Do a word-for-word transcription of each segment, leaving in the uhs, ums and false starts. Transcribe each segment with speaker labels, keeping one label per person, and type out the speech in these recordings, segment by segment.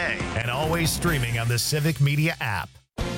Speaker 1: day and always streaming on the Civic Media app.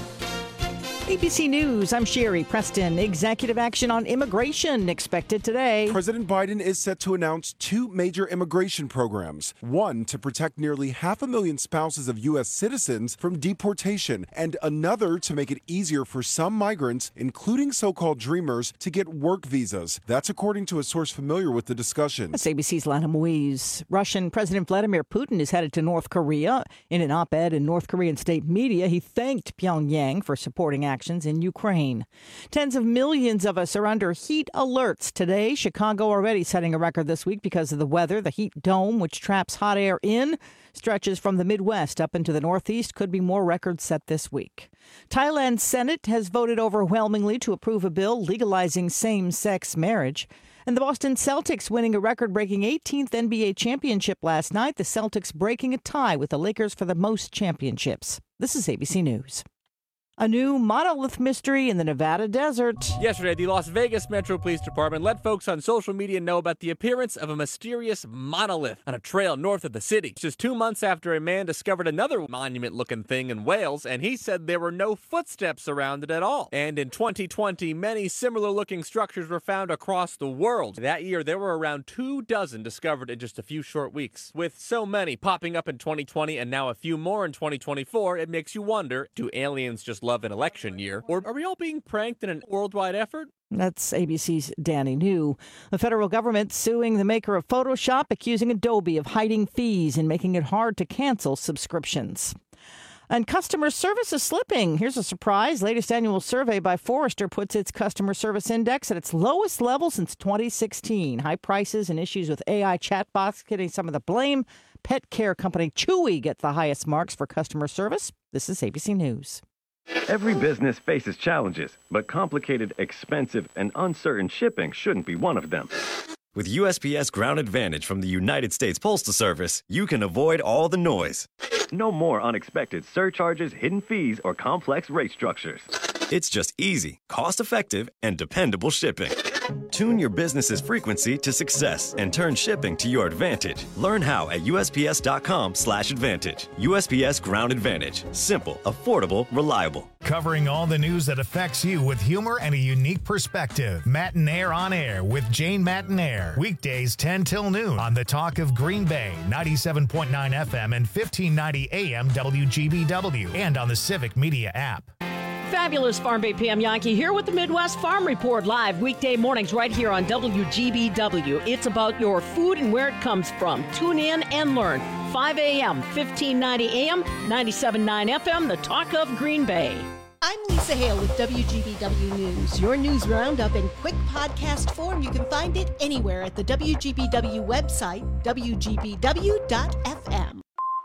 Speaker 2: A B C News, I'm Sherry Preston. Executive action on immigration expected today.
Speaker 3: President Biden is set to announce two major immigration programs. One to protect nearly half a million spouses of U S citizens from deportation, and another to make it easier for some migrants, including so-called dreamers, to get work visas. That's according to a source familiar with the discussions.
Speaker 2: That's A B C's Lana Moise. Russian President Vladimir Putin is headed to North Korea. In an op-ed in North Korean state media, he thanked Pyongyang for supporting action in Ukraine. Tens of millions of us are under heat alerts today. Chicago already setting a record this week because of the weather. The heat dome, which traps hot air in, stretches from the Midwest up into the Northeast. Could be more records set this week. Thailand's Senate has voted overwhelmingly to approve a bill legalizing same-sex marriage. And the Boston Celtics winning a record-breaking eighteenth N B A championship last night. The Celtics breaking a tie with the Lakers for the most championships. This is A B C News. A new monolith mystery in the Nevada desert.
Speaker 4: Yesterday, the Las Vegas Metro Police Department let folks on social media know about the appearance of a mysterious monolith on a trail north of the city. Just two months after a man discovered another monument-looking thing in Wales, and he said there were no footsteps around it at all. And in twenty twenty, many similar-looking structures were found across the world. That year, there were around two dozen discovered in just a few short weeks. With so many popping up in twenty twenty and now a few more in twenty twenty-four, it makes you wonder, do aliens just love an election year, or are we all being pranked in a worldwide effort?
Speaker 2: That's A B C's Danny New. The federal government suing the maker of Photoshop, accusing Adobe of hiding fees and making it hard to cancel subscriptions. And customer service is slipping. Here's a surprise. Latest annual survey by Forrester puts its customer service index at its lowest level since twenty sixteen. High prices and issues with A I chatbots getting some of the blame. Pet care company Chewy gets the highest marks for customer service. This is A B C News.
Speaker 5: Every business faces challenges, but complicated, expensive, and uncertain shipping shouldn't be one of them.
Speaker 6: With U S P S Ground Advantage from the United States Postal Service, you can avoid all the noise.
Speaker 5: No more unexpected surcharges, hidden fees, or complex rate structures.
Speaker 6: It's just easy, cost-effective, and dependable shipping. Tune your business's frequency to success and turn shipping to your advantage. Learn how at U S P S dot com slash advantage. U S P S Ground Advantage. Simple, affordable, reliable.
Speaker 1: Covering all the news that affects you with humor and a unique perspective. Matinaire on Air with Jane Matinaire. Weekdays ten till noon on the Talk of Green Bay, ninety-seven point nine F M and fifteen ninety A M W G B W, and on the Civic Media app.
Speaker 7: Fabulous Farm Bay Pam Yankee here with the Midwest Farm Report live weekday mornings right here on W G B W. It's about your food and where it comes from. Tune in and learn. five A M, fifteen ninety A M, ninety-seven point nine F M, the Talk of Green Bay.
Speaker 8: I'm Lisa Hale with W G B W News. Your news roundup in quick podcast form. You can find it anywhere at the W G B W website, W G B W dot F M.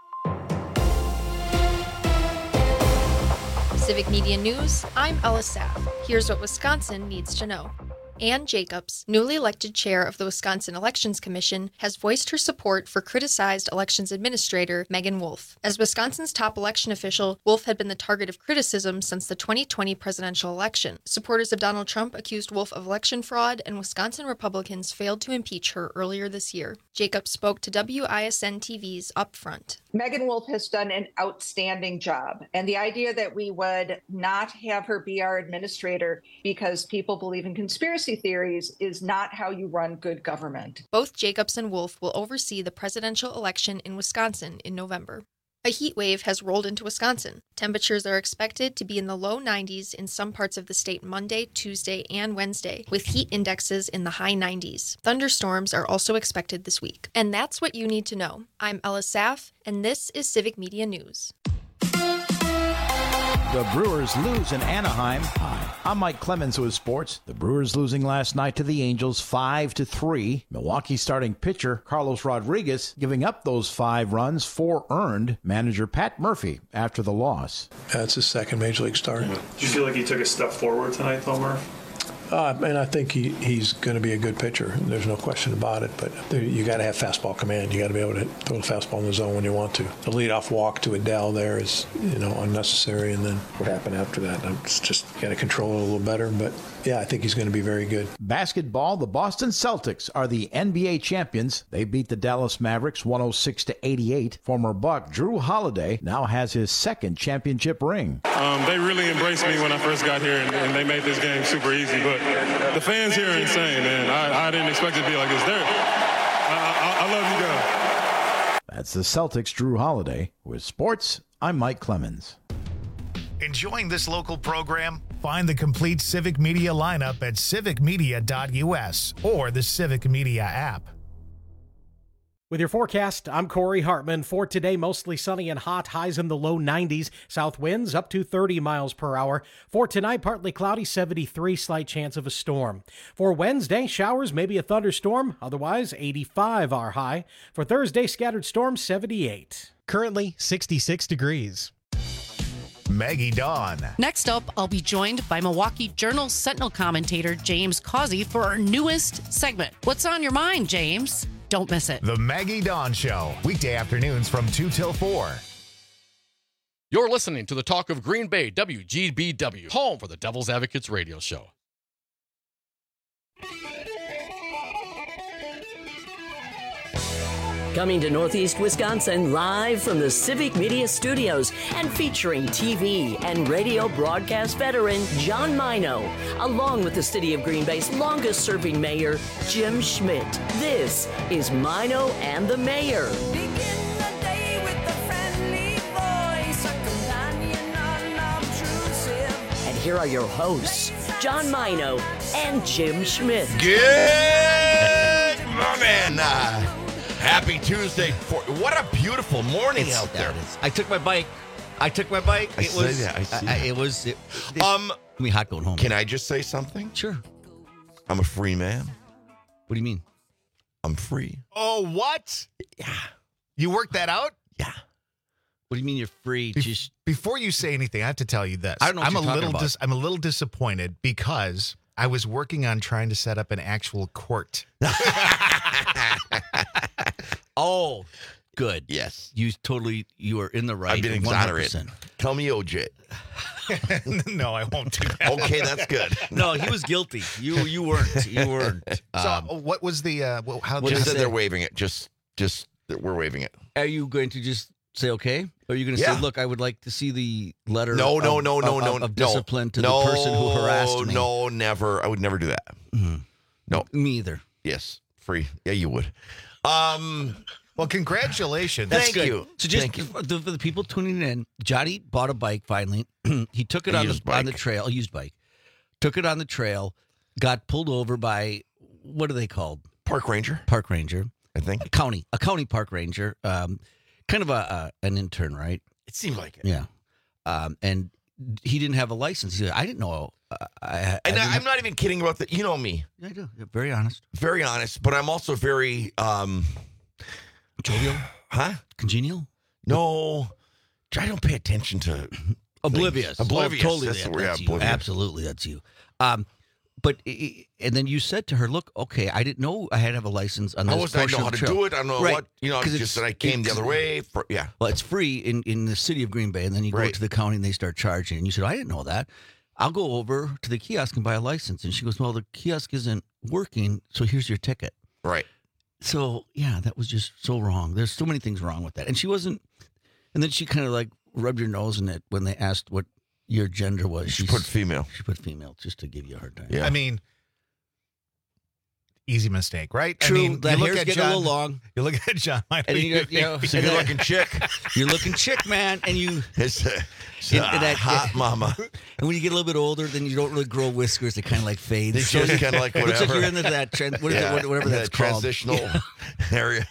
Speaker 9: Civic Media News, I'm Ella Saff. Here's what Wisconsin needs to know. Ann Jacobs, newly elected chair of the Wisconsin Elections Commission, has voiced her support for criticized elections administrator Megan Wolf. As Wisconsin's top election official, Wolf had been the target of criticism since the twenty twenty presidential election. Supporters of Donald Trump accused Wolf of election fraud, and Wisconsin Republicans failed to impeach her earlier this year. Jacobs spoke to W I S N T V's Upfront.
Speaker 10: Megan Wolf has done an outstanding job, and the idea that we would not have her be our administrator because people believe in conspiracy theories is not how you run good government.
Speaker 9: Both Jacobs and Wolf will oversee the presidential election in Wisconsin in November. A heat wave has rolled into Wisconsin. Temperatures are expected to be in the low nineties in some parts of the state Monday, Tuesday, and Wednesday, with heat indexes in the high nineties. Thunderstorms are also expected this week. And that's what you need to know. I'm Ella Saff, and this is Civic Media News.
Speaker 11: The Brewers lose in Anaheim. Hi, I'm Mike Clemens with sports. The Brewers losing last night to the Angels five to three. Milwaukee starting pitcher Carlos Rodriguez giving up those five runs, four earned. Manager Pat Murphy after the loss.
Speaker 12: That's his second major league start.
Speaker 13: Do you feel like he took a step forward tonight, though, Murph?
Speaker 12: Uh, and I think he, he's going to be a good pitcher. There's no question about it. But there, you got to have fastball command. You got to be able to throw the fastball in the zone when you want to. The leadoff walk to Adele there is, you know, unnecessary. And then what happened after that? It's just got to control it a little better. But yeah, I think he's going to be very good.
Speaker 11: Basketball, the Boston Celtics are the N B A champions. They beat the Dallas Mavericks one oh six to eighty-eight. Former Buck Drew Holiday now has his second championship ring.
Speaker 13: Um, they really embraced me when I first got here, and, and they made this game super easy. But the fans here are insane, man. I, I didn't expect it to be like this. They're, I, I, I love you guys.
Speaker 11: That's the Celtics' Drew Holiday. With sports, I'm Mike Clemens.
Speaker 1: Enjoying this local program? Find the complete Civic Media lineup at civic media dot u s or the Civic Media app.
Speaker 14: With your forecast, I'm Corey Hartman. For today, mostly sunny and hot, highs in the low nineties, south winds up to thirty miles per hour. For tonight, partly cloudy, seventy-three, slight chance of a storm. For Wednesday, showers, maybe a thunderstorm, otherwise eighty-five our high. For Thursday, scattered storms, seventy-eight.
Speaker 15: Currently sixty-six degrees.
Speaker 1: Maggie Dawn.
Speaker 16: Next up, I'll be joined by Milwaukee Journal Sentinel commentator James Causey for our newest segment. What's on your mind, James? Don't miss it.
Speaker 1: The Maggie Dawn Show, weekday afternoons from two till four.
Speaker 17: You're listening to the Talk of Green Bay, W G B W, home for the Devil's Advocates radio show.
Speaker 7: Coming to Northeast Wisconsin live from the Civic Media Studios and featuring T V and radio broadcast veteran John Mino, along with the city of Green Bay's longest-serving mayor, Jim Schmidt. This is Mino and the Mayor. And here are your hosts, John Mino and Jim Schmidt.
Speaker 18: Good morning. Uh, Happy Tuesday. For, what a beautiful morning
Speaker 19: it's,
Speaker 18: out there.
Speaker 19: I took my bike. I took my bike.
Speaker 18: I
Speaker 19: it
Speaker 18: see
Speaker 19: was,
Speaker 18: that. I see
Speaker 19: I,
Speaker 18: that.
Speaker 19: It was. It, it,
Speaker 18: um,
Speaker 19: I mean, hot going home.
Speaker 18: Can I just say something?
Speaker 19: Sure.
Speaker 18: I'm a free man.
Speaker 19: What do you mean?
Speaker 18: I'm free.
Speaker 1: Oh, what?
Speaker 18: Yeah.
Speaker 1: You worked that out?
Speaker 18: Yeah.
Speaker 19: What do you mean you're free?
Speaker 1: Be-
Speaker 19: just
Speaker 1: before you say anything, I have to tell you this.
Speaker 19: I don't know what
Speaker 1: I'm
Speaker 19: you're
Speaker 1: a
Speaker 19: talking
Speaker 1: little
Speaker 19: about.
Speaker 1: dis- I'm a little disappointed because I was working on trying to set up an actual court.
Speaker 19: Oh, good.
Speaker 18: Yes.
Speaker 19: You totally, you are in the right.
Speaker 18: I've been
Speaker 19: one hundred
Speaker 18: exonerated.
Speaker 19: percent.
Speaker 18: Tell me O J.
Speaker 1: No, I won't do that.
Speaker 18: Okay, that's good.
Speaker 19: No, he was guilty. You you weren't. You weren't.
Speaker 1: So,
Speaker 19: Um,
Speaker 1: what was the? Uh, well, how
Speaker 19: What
Speaker 1: did
Speaker 18: Just
Speaker 19: is
Speaker 18: that
Speaker 19: it?
Speaker 18: they're waving it. Just, just that we're waving it.
Speaker 19: are you going to just say okay? Or are you going to
Speaker 18: Yeah.
Speaker 19: say, look, I would like to see the letter
Speaker 18: No, no,
Speaker 19: of,
Speaker 18: no, no,
Speaker 19: of,
Speaker 18: no,
Speaker 19: of, of
Speaker 18: no.
Speaker 19: discipline to
Speaker 18: no,
Speaker 19: the person who harassed me?
Speaker 18: No, never. I would never do that.
Speaker 19: Mm-hmm.
Speaker 18: No.
Speaker 19: Me either.
Speaker 18: Yes, free. Yeah, you would. Um.
Speaker 1: Well, congratulations.
Speaker 19: That's
Speaker 18: Thank
Speaker 19: good.
Speaker 18: you.
Speaker 19: So just
Speaker 18: Thank you.
Speaker 19: for the, for the people tuning in, Johnny bought a bike finally. He took it
Speaker 18: A
Speaker 19: on the,
Speaker 18: used
Speaker 19: on the
Speaker 18: bike.
Speaker 19: trail, a used bike. Took it on the trail, got pulled over by, what are they called?
Speaker 18: Park ranger,
Speaker 19: Park ranger.
Speaker 18: I think.
Speaker 19: A county, a county park ranger. Um, kind of a, a an intern, right?
Speaker 18: It seemed like it.
Speaker 19: Yeah. Um, and he didn't have a license. He said, I didn't know. Uh, I, I
Speaker 18: And
Speaker 19: didn't
Speaker 18: I,
Speaker 19: have-
Speaker 18: I'm not even kidding about that. You know me.
Speaker 19: I do. You're very honest.
Speaker 18: Very honest, but I'm also very, um,
Speaker 19: jovial,
Speaker 18: huh?
Speaker 19: Congenial?
Speaker 18: No, I don't pay attention to
Speaker 19: Oblivious.
Speaker 18: things. Oblivious.
Speaker 19: Oh, totally.
Speaker 18: That's,
Speaker 19: that-
Speaker 18: yeah,
Speaker 19: that's you.
Speaker 18: oblivious.
Speaker 19: Absolutely. That's you. Um, but, i- and then you said to her, look, okay, I didn't know I had to have a license on this
Speaker 18: I wasn't. I
Speaker 19: portion
Speaker 18: know how
Speaker 19: of the
Speaker 18: to
Speaker 19: trail.
Speaker 18: do it. I don't know
Speaker 19: Right.
Speaker 18: what. You know,
Speaker 19: 'Cause
Speaker 18: it's
Speaker 19: it's-
Speaker 18: just that I came the
Speaker 19: it's-
Speaker 18: other way. For, yeah.
Speaker 19: Well, it's free in, in the city of Green Bay, and then you go
Speaker 18: Right.
Speaker 19: to the county and they start charging. And you said, I didn't know that. I'll go over to the kiosk and buy a license. And she goes, well, the kiosk isn't working, so here's your ticket.
Speaker 18: Right.
Speaker 19: So, yeah, that was just so wrong. There's so many things wrong with that. And she wasn't, and then she kind of like rubbed her nose in it when they asked what your gender was.
Speaker 18: She
Speaker 19: She's-
Speaker 18: put female.
Speaker 19: She put female just to give you a hard time.
Speaker 18: Yeah.
Speaker 1: I mean, easy mistake, right?
Speaker 19: True,
Speaker 1: I mean,
Speaker 19: that
Speaker 1: you look
Speaker 19: hair's
Speaker 1: at
Speaker 19: getting
Speaker 1: John,
Speaker 19: a little long.
Speaker 1: You look at John.
Speaker 19: And then you got, you know,
Speaker 18: It's a good looking chick.
Speaker 19: You're looking chick, man, and you.
Speaker 18: It's a, it's
Speaker 19: in-
Speaker 18: a
Speaker 19: in that-
Speaker 18: hot mama.
Speaker 19: And when you get a little bit older, then you don't really grow whiskers. They kind of like fade.
Speaker 18: They
Speaker 19: So
Speaker 18: just
Speaker 19: you-
Speaker 18: kinda like
Speaker 19: It looks like
Speaker 18: whatever.
Speaker 19: you're into that trend, what is
Speaker 18: Yeah,
Speaker 19: it, whatever
Speaker 18: the
Speaker 19: that's called.
Speaker 18: transitional area.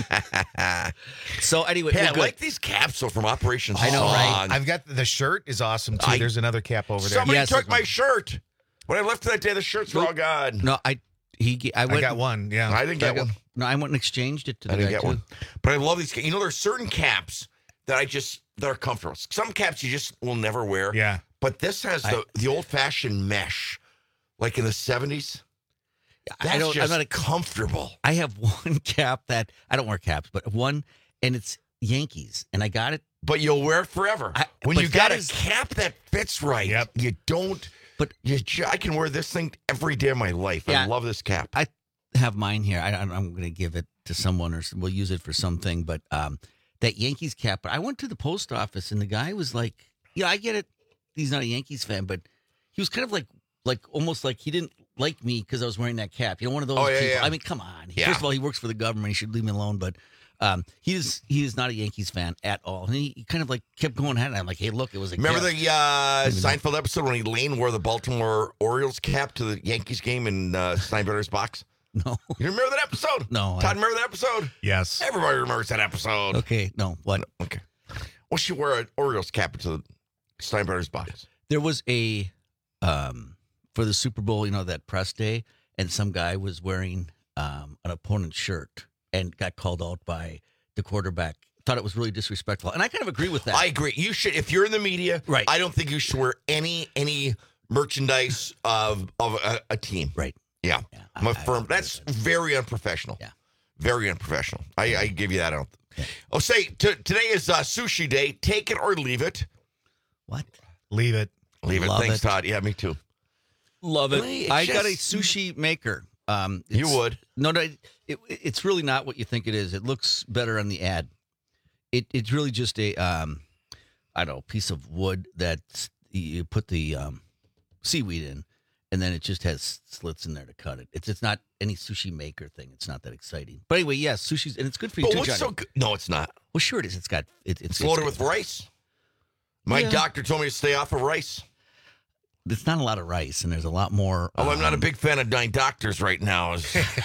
Speaker 19: So anyway,
Speaker 18: Hey,
Speaker 19: we're
Speaker 18: I
Speaker 19: good.
Speaker 18: like these caps though from Operation
Speaker 19: I know, right?
Speaker 18: Song.
Speaker 1: I've got the shirt is awesome too.
Speaker 18: I-
Speaker 1: There's another cap over there.
Speaker 18: Somebody
Speaker 19: Yes,
Speaker 18: took
Speaker 19: it's
Speaker 18: my
Speaker 19: one.
Speaker 18: shirt. When I left that day, the shirts were all gone.
Speaker 19: No, I he I went.
Speaker 1: I got one. Yeah,
Speaker 18: I didn't get
Speaker 19: I got-
Speaker 18: one.
Speaker 19: No, I went and exchanged it to the
Speaker 18: I didn't
Speaker 19: guy
Speaker 18: get
Speaker 19: too.
Speaker 18: one. But I love these. You know, there's certain caps that I just that are comfortable. Some caps you just will never wear.
Speaker 1: Yeah.
Speaker 18: But this has the the old fashioned mesh, like in the seventies. That's
Speaker 19: I don't,
Speaker 18: just
Speaker 19: I'm not
Speaker 18: comfortable.
Speaker 19: I have one cap that I don't wear caps, but one, and it's Yankees, and I got it.
Speaker 18: But you'll wear it forever.
Speaker 19: I,
Speaker 18: when you got a
Speaker 19: is,
Speaker 18: cap that fits right,
Speaker 1: yep.
Speaker 18: you don't.
Speaker 19: But
Speaker 18: you, I can wear this thing every day of my life.
Speaker 19: Yeah,
Speaker 18: I love this cap.
Speaker 19: I have mine here. I, I'm going to give it to someone, or we'll use it for something. But um, that Yankees cap. But I went to the post office, and the guy was like, "Yeah, I get it. He's not a Yankees fan, but he was kind of like, like almost like he didn't like me because I was wearing that cap. You know, one of those
Speaker 18: oh, yeah,
Speaker 19: people.
Speaker 18: Yeah.
Speaker 19: I mean, come on.
Speaker 18: Yeah.
Speaker 19: First of all, he works for the government. He should leave me alone. But um, he is he is not a Yankees fan at all. And he, he kind of like kept going at it. I'm like, hey, look, it was a
Speaker 18: Remember
Speaker 19: cap.
Speaker 18: the uh, Seinfeld episode when Elaine wore the Baltimore Orioles cap to the Yankees game in uh, Steinbrenner's box?
Speaker 19: No.
Speaker 18: You remember that episode?
Speaker 19: No.
Speaker 18: Todd, remember that episode?
Speaker 1: Yes.
Speaker 18: Everybody remembers that episode.
Speaker 19: Okay, no. What?
Speaker 18: Okay. Well, she wore an Orioles cap to the Steinbrenner's box.
Speaker 19: There was a, um, for the Super Bowl, you know, that press day, and some guy was wearing um, an opponent's shirt and got called out by the quarterback. Thought it was really disrespectful. And I kind of agree with that.
Speaker 18: I agree. You should, if you're in the media,
Speaker 19: right.
Speaker 18: I don't think you should wear any any merchandise of of a, a team.
Speaker 19: Right.
Speaker 18: Yeah.
Speaker 19: yeah
Speaker 18: I'm
Speaker 19: I,
Speaker 18: a firm. That's
Speaker 19: that.
Speaker 18: very unprofessional.
Speaker 19: Yeah.
Speaker 18: Very unprofessional. I, I give you that. I don't. Yeah. Oh, say, t- today is uh, sushi day. Take it or leave it.
Speaker 19: What?
Speaker 1: Leave it.
Speaker 18: Leave it.
Speaker 19: Love
Speaker 18: Thanks,
Speaker 19: it.
Speaker 18: Todd. Yeah, me too.
Speaker 19: Love it.
Speaker 18: Really?
Speaker 19: I
Speaker 18: just...
Speaker 19: got a sushi maker. Um,
Speaker 18: you would.
Speaker 19: No, no. It, it's really not what you think it is. It looks better on the ad. It It's really just a, um, I don't know, piece of wood that you put the um, seaweed in, and then it just has slits in there to cut it. It's it's not any sushi maker thing. It's not that exciting. But anyway, yes, sushi's, and it's good for you
Speaker 18: but
Speaker 19: too,
Speaker 18: what's
Speaker 19: Johnny.
Speaker 18: so good? No, it's not.
Speaker 19: Well, sure it is. It's got it, it's,
Speaker 18: it's loaded
Speaker 19: it's,
Speaker 18: with rice. My
Speaker 19: yeah.
Speaker 18: doctor told me to stay off of rice.
Speaker 19: There's not a lot of rice, and there's a lot more.
Speaker 18: Oh,
Speaker 19: um,
Speaker 18: I'm not a big fan of nine doctors right now.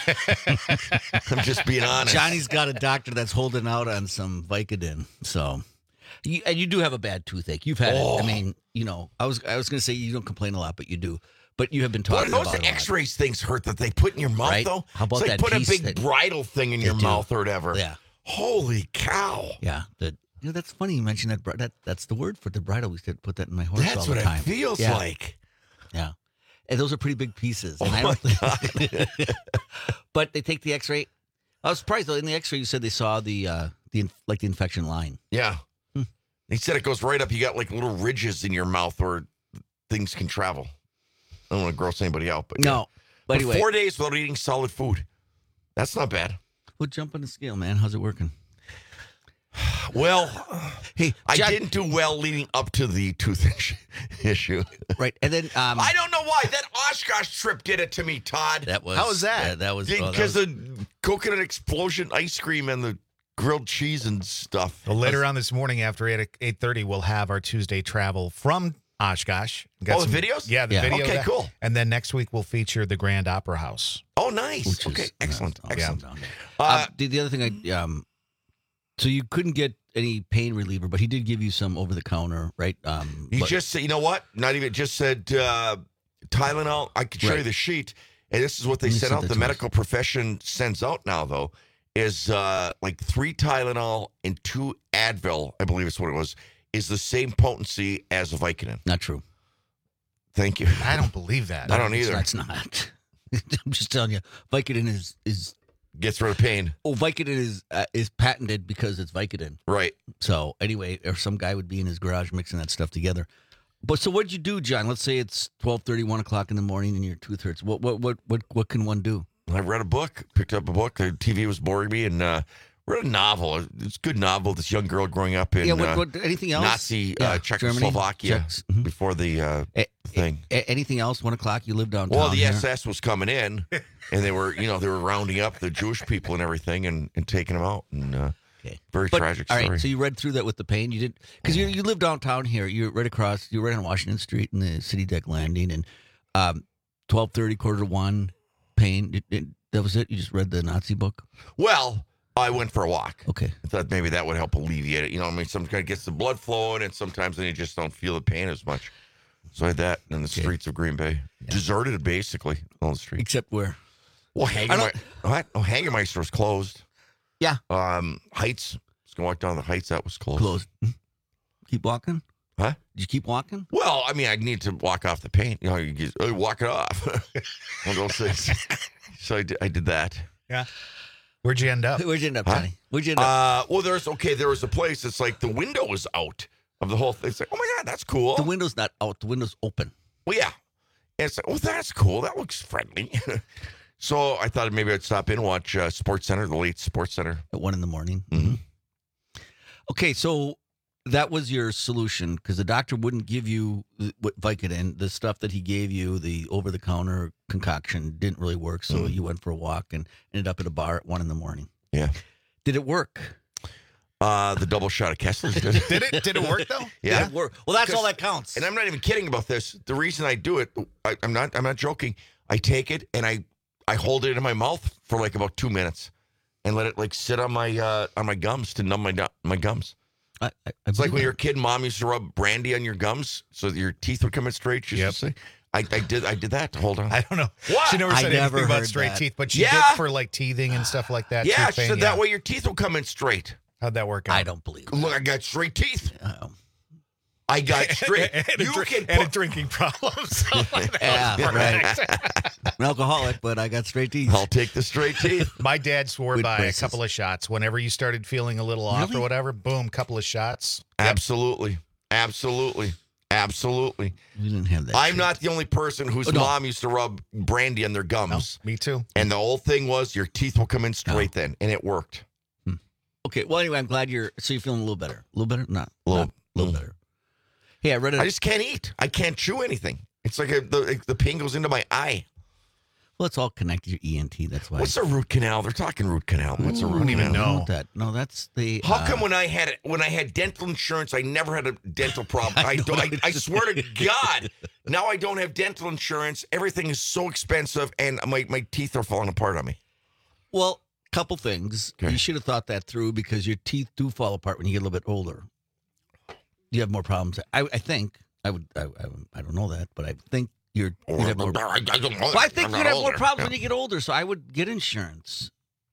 Speaker 18: I'm just being honest.
Speaker 19: Johnny's got a doctor that's holding out on some Vicodin, so you, and you do have a bad toothache. You've had
Speaker 18: oh.
Speaker 19: it. I mean, you know, I was I was going to say you don't complain a lot, but you do. But you have been talking
Speaker 18: well,
Speaker 19: about
Speaker 18: those
Speaker 19: it. Those
Speaker 18: X-rays things hurt that they put in your mouth,
Speaker 19: right?
Speaker 18: though.
Speaker 19: How about
Speaker 18: it's like
Speaker 19: that
Speaker 18: put a
Speaker 19: piece
Speaker 18: big
Speaker 19: that,
Speaker 18: bridle thing in your
Speaker 19: do.
Speaker 18: mouth or whatever.
Speaker 19: Yeah.
Speaker 18: Holy cow.
Speaker 19: Yeah. The, you know, that's funny you mentioned that. That that's the word for the bridle. We used to put that in my horse
Speaker 18: That's
Speaker 19: all the
Speaker 18: what
Speaker 19: time.
Speaker 18: it feels
Speaker 19: yeah.
Speaker 18: like.
Speaker 19: Yeah. And those are pretty big pieces. And
Speaker 18: Oh
Speaker 19: I
Speaker 18: my
Speaker 19: don't,
Speaker 18: God.
Speaker 19: But they take the X-ray. I was surprised though. In the X-ray, you said they saw the uh, the like the infection line.
Speaker 18: Yeah.
Speaker 19: Hmm.
Speaker 18: He said it goes right up. You got like little ridges in your mouth where things can travel. I don't want to gross anybody out, but
Speaker 19: No.
Speaker 18: yeah.
Speaker 19: But anyway,
Speaker 18: four days without eating solid food. That's not bad.
Speaker 19: Well, jump on the scale, man. How's it working?
Speaker 18: Well,
Speaker 19: hey,
Speaker 18: I
Speaker 19: Jack-
Speaker 18: didn't do well leading up to the tooth issue.
Speaker 19: Right, and then um,
Speaker 18: I don't know why that Oshkosh trip did it to me, Todd.
Speaker 19: that was
Speaker 1: How was that?
Speaker 19: uh, that was oh, that
Speaker 18: Because
Speaker 19: was-
Speaker 18: the coconut explosion ice cream and the grilled cheese and stuff.
Speaker 1: Well, later on this morning after eight eight thirty, we'll have our Tuesday travel from Oshkosh.
Speaker 18: Oh, the videos?
Speaker 1: Yeah, the
Speaker 19: Yeah.
Speaker 1: video.
Speaker 18: Okay,
Speaker 1: that-
Speaker 18: cool.
Speaker 1: And then next week we'll feature the Grand Opera House.
Speaker 18: Oh, nice.
Speaker 19: which
Speaker 18: Okay,
Speaker 19: is,
Speaker 18: excellent.
Speaker 19: uh,
Speaker 18: excellent.
Speaker 19: awesome down there.
Speaker 18: Uh,
Speaker 19: Um, the, the other thing, I um, so you couldn't get any pain reliever, but he did give you some over the counter, right? Um,
Speaker 18: He
Speaker 19: but-
Speaker 18: just said, you know what? Not even just said uh, Tylenol. I could show you
Speaker 19: Right.
Speaker 18: the sheet. And this is what they
Speaker 19: You
Speaker 18: sent
Speaker 19: sent
Speaker 18: out.
Speaker 19: that
Speaker 18: The
Speaker 19: to us.
Speaker 18: medical profession sends out now, though, is uh, like three Tylenol and two Advil, I believe is what it was, is the same potency as a Vicodin.
Speaker 19: not true.
Speaker 18: Thank you.
Speaker 1: I don't believe that.
Speaker 18: I don't
Speaker 19: It's-
Speaker 18: either.
Speaker 19: That's not. I'm just telling you, Vicodin is is
Speaker 18: Gets rid of pain.
Speaker 19: oh Vicodin is uh, is patented because it's Vicodin.
Speaker 18: Right.
Speaker 19: So anyway, or some guy would be in his garage mixing that stuff together. But so what'd you do, John? Let's say it's twelve thirty, one o'clock in the morning and your tooth hurts. What what what what what can one do?
Speaker 18: I read a book, picked up a book. The T V was boring me, and uh, read a novel. It's a good novel. This young girl growing up in
Speaker 19: yeah, what,
Speaker 18: uh,
Speaker 19: what anything else?
Speaker 18: Nazi
Speaker 19: Yeah,
Speaker 18: uh,
Speaker 19: Germany,
Speaker 18: Czechoslovakia
Speaker 19: Czechs, mhm.
Speaker 18: before the uh,
Speaker 19: A-
Speaker 18: thing.
Speaker 19: a- anything else? One o'clock. You live downtown.
Speaker 18: Well, the
Speaker 19: here?
Speaker 18: S S was coming in, and they were, you know, they were rounding up the Jewish people and everything, and, and taking them out. And uh,
Speaker 19: Okay.
Speaker 18: very
Speaker 19: But,
Speaker 18: tragic
Speaker 19: all
Speaker 18: story.
Speaker 19: right, so you read through that with the pain. You did because you you live downtown here. You're right across. You're right on Washington Street in the City Deck Landing, and um, twelve thirty, quarter to one, pain. It, it, that was it. You just read the Nazi book.
Speaker 18: Well, I went for a walk.
Speaker 19: Okay.
Speaker 18: I thought maybe that would help alleviate it. You know, I mean, sometimes it gets the blood flowing, and sometimes then you just don't feel the pain as much. So I had that in the
Speaker 19: Okay.
Speaker 18: streets of Green Bay, deserted basically all the streets.
Speaker 19: Except where?
Speaker 18: Well,
Speaker 19: I
Speaker 18: Hagermeister,
Speaker 19: don't-
Speaker 18: what? Oh, Hagermeister was closed.
Speaker 19: Yeah.
Speaker 18: Um, Heights. I was gonna walk down the Heights. That was closed.
Speaker 19: Closed. Hmm. Keep walking.
Speaker 18: Huh?
Speaker 19: Did you keep walking?
Speaker 18: Well, I mean, I need to walk off the paint. You know, you just uh, walk it off. One of those things. So I did, I did that.
Speaker 1: Yeah. Where'd you end up?
Speaker 19: Where'd you end up,
Speaker 18: Huh?
Speaker 19: Johnny? Where'd you end up?
Speaker 18: Uh, well, there's, okay, there was a place that's like the window was out of the whole thing. It's like, oh my God, that's cool.
Speaker 19: The window's not out. The window's open.
Speaker 18: Well, yeah. And it's like, oh, that's cool. That looks friendly. So I thought maybe I'd stop in and watch uh, Sports Center, the late Sports Center.
Speaker 19: At one in the morning.
Speaker 18: Mm-hmm.
Speaker 19: Okay, so that was your solution because the doctor wouldn't give you the- what Vicodin, the stuff that he gave you, the over-the-counter concoction, didn't really work. So
Speaker 18: Mm.
Speaker 19: you went for a walk and ended up at a bar at one in the morning.
Speaker 18: Yeah.
Speaker 19: Did it work?
Speaker 18: Uh, the double shot of Kessler's did.
Speaker 1: Did it? Did it work though?
Speaker 18: Yeah.
Speaker 19: Did it work? Well, that's all that counts.
Speaker 18: And I'm not even kidding about this. The reason I do it, I, I'm not. I'm not joking. I take it and I, I hold it in my mouth for like about two minutes, and let it like sit on my uh, on my gums to numb my du- my gums.
Speaker 19: I, I, I
Speaker 18: It's like when
Speaker 19: believe
Speaker 18: you're a kid, mom used to rub brandy on your gums so that your teeth would come in straight. She used to say. I, I did. I did that to hold on.
Speaker 1: I don't know.
Speaker 18: What?
Speaker 1: She never
Speaker 19: I
Speaker 1: said
Speaker 19: never
Speaker 1: anything about
Speaker 19: heard
Speaker 1: straight
Speaker 19: that.
Speaker 1: teeth, but she
Speaker 18: Yeah.
Speaker 1: did for like teething and stuff like that.
Speaker 18: Yeah,
Speaker 1: tooth
Speaker 18: she
Speaker 1: pain,
Speaker 18: said
Speaker 1: yeah.
Speaker 18: that way your teeth will come in straight.
Speaker 1: How'd that work out?
Speaker 19: I don't believe it.
Speaker 18: Look, I got straight teeth.
Speaker 19: Oh.
Speaker 18: I got straight.
Speaker 1: and, a
Speaker 18: you
Speaker 1: drink-
Speaker 18: can
Speaker 1: and a
Speaker 18: put,
Speaker 1: drinking problem. So that
Speaker 19: Yeah,
Speaker 1: was perfect.
Speaker 19: right. I'm an alcoholic, but I got straight teeth.
Speaker 18: I'll take the straight teeth.
Speaker 1: My dad swore
Speaker 19: With
Speaker 1: by
Speaker 19: braces.
Speaker 1: a couple of shots. Whenever you started feeling a little off
Speaker 19: Really?
Speaker 1: or whatever, boom, couple of shots.
Speaker 18: Absolutely, absolutely, absolutely.
Speaker 19: We didn't have that.
Speaker 18: I'm
Speaker 19: shit.
Speaker 18: not the only person whose
Speaker 19: Oh, no.
Speaker 18: mom used to rub brandy on their gums.
Speaker 1: Me too.
Speaker 18: And the whole thing was your teeth will come in straight then, and it worked.
Speaker 19: Okay, well, anyway, I'm glad you're, so you're feeling a little better. A little better? Not.
Speaker 18: A little-
Speaker 19: not a little
Speaker 18: mm.
Speaker 19: better. Hey, I read it.
Speaker 18: I just can't eat. I can't chew anything. It's like a, the the pain goes into my eye.
Speaker 19: Well, it's all connected to your E N T. That's why.
Speaker 18: What's a root canal? They're talking root canal. What's a
Speaker 19: Ooh,
Speaker 18: root
Speaker 1: I don't even
Speaker 18: canal?
Speaker 1: know.
Speaker 19: know that. No, that's the.
Speaker 18: How
Speaker 19: uh,
Speaker 18: come when I had it, when I had dental insurance, I never had a dental problem?
Speaker 19: I
Speaker 18: I,
Speaker 19: know
Speaker 18: don't. I,
Speaker 19: what
Speaker 18: I
Speaker 19: it
Speaker 18: swear to God, now I don't have dental insurance. Everything is so expensive, and my, my teeth are falling apart on me.
Speaker 19: Well, couple things.
Speaker 18: Okay.
Speaker 19: You should have thought that through because your teeth do fall apart when you get a little bit older. You have more problems. I, I think. I would. I, I, I don't know that, but I think you're. You'd have more,
Speaker 18: I, I don't know.
Speaker 19: well, I think
Speaker 18: I'm
Speaker 19: you'd
Speaker 18: not
Speaker 19: have more
Speaker 18: older.
Speaker 19: problems
Speaker 18: Yeah.
Speaker 19: when you get older. So I would get insurance.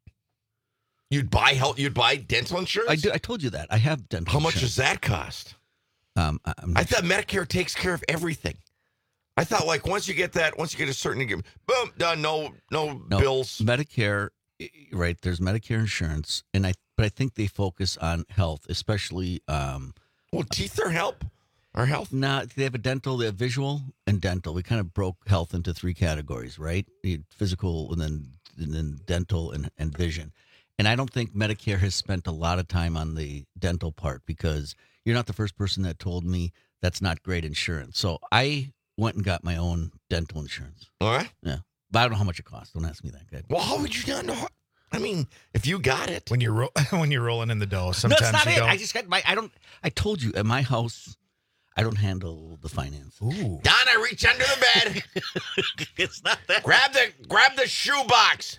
Speaker 18: You'd buy health. You'd buy dental insurance.
Speaker 19: I do. I told you that. I have dental.
Speaker 18: How much
Speaker 19: insurance.
Speaker 18: does that cost?
Speaker 19: Um, I, I'm
Speaker 18: I
Speaker 19: not
Speaker 18: thought Medicare takes care of everything. I thought like once you get that, once you get a certain, boom, done. No, no,
Speaker 19: No,
Speaker 18: bills.
Speaker 19: Medicare, i- right? There's Medicare insurance, and I but I think they focus on health, especially. Um,
Speaker 18: Well, teeth are help. Our health.
Speaker 19: not they have a dental, they have visual and dental. We kind of broke health into three categories, right? You had physical, and then and then dental and, and vision. And I don't think Medicare has spent a lot of time on the dental part because you're not the first person that told me that's not great insurance. So I went and got my own dental insurance.
Speaker 18: All right.
Speaker 19: Yeah, but I don't know how much it costs. Don't ask me that. Good.
Speaker 18: Well, how would you not know? I mean, if you got it,
Speaker 1: When you're ro- when you're rolling in the dough,
Speaker 19: No,
Speaker 1: sometimes
Speaker 19: it's not
Speaker 1: you
Speaker 19: it.
Speaker 1: don't.
Speaker 19: I just got my. I don't. I told you at my house, I don't handle the finance.
Speaker 1: Ooh.
Speaker 18: Don, I reach under the bed,
Speaker 19: It's not that.
Speaker 18: grab the grab the shoe box.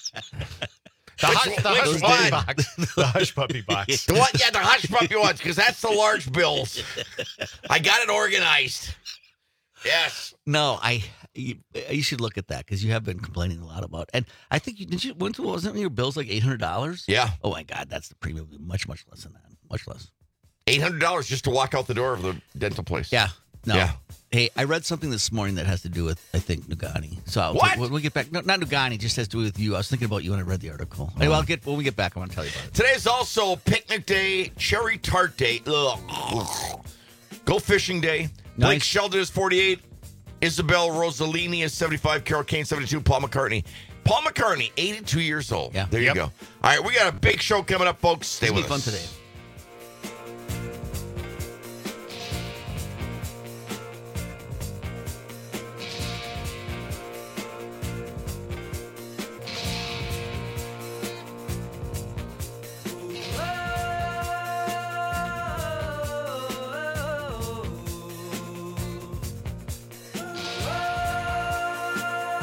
Speaker 1: The
Speaker 18: Which-
Speaker 1: hush, the
Speaker 18: which
Speaker 1: hush
Speaker 18: one?
Speaker 1: puppy box. The hush puppy box.
Speaker 18: The what? Yeah, the hush puppy ones, because that's the large bills. I got it organized. Yes.
Speaker 19: No, I. You, you should look at that because you have been complaining a lot about. And I think you did. You went to wasn't your bills like eight hundred dollars?
Speaker 18: Yeah.
Speaker 19: Oh my God, that's the premium. Much much less than that. Much less.
Speaker 18: Eight hundred dollars just to walk out the door of the dental place.
Speaker 19: Yeah. No.
Speaker 18: Yeah.
Speaker 19: Hey, I read something this morning that has to do with I think Nugani. So I'll
Speaker 18: What?
Speaker 19: When we get back, no, not Nugani, just has to do with you. I was thinking about you when I read the article. Anyway, I'll get when we get back. I want to tell you about it.
Speaker 18: Today's also picnic day, cherry tart day. Ugh. Go fishing day. Blake
Speaker 19: Nice.
Speaker 18: Sheldon is forty-eight. Isabel Rossellini is seventy-five. Carol Kane, seventy-two. Paul McCartney. Paul McCartney, eighty-two years old.
Speaker 19: Yeah.
Speaker 18: There you
Speaker 1: Yep.
Speaker 18: go. All right, we got a big show coming up, folks. Stay
Speaker 19: It's
Speaker 18: with
Speaker 19: gonna be
Speaker 18: us.
Speaker 19: fun today.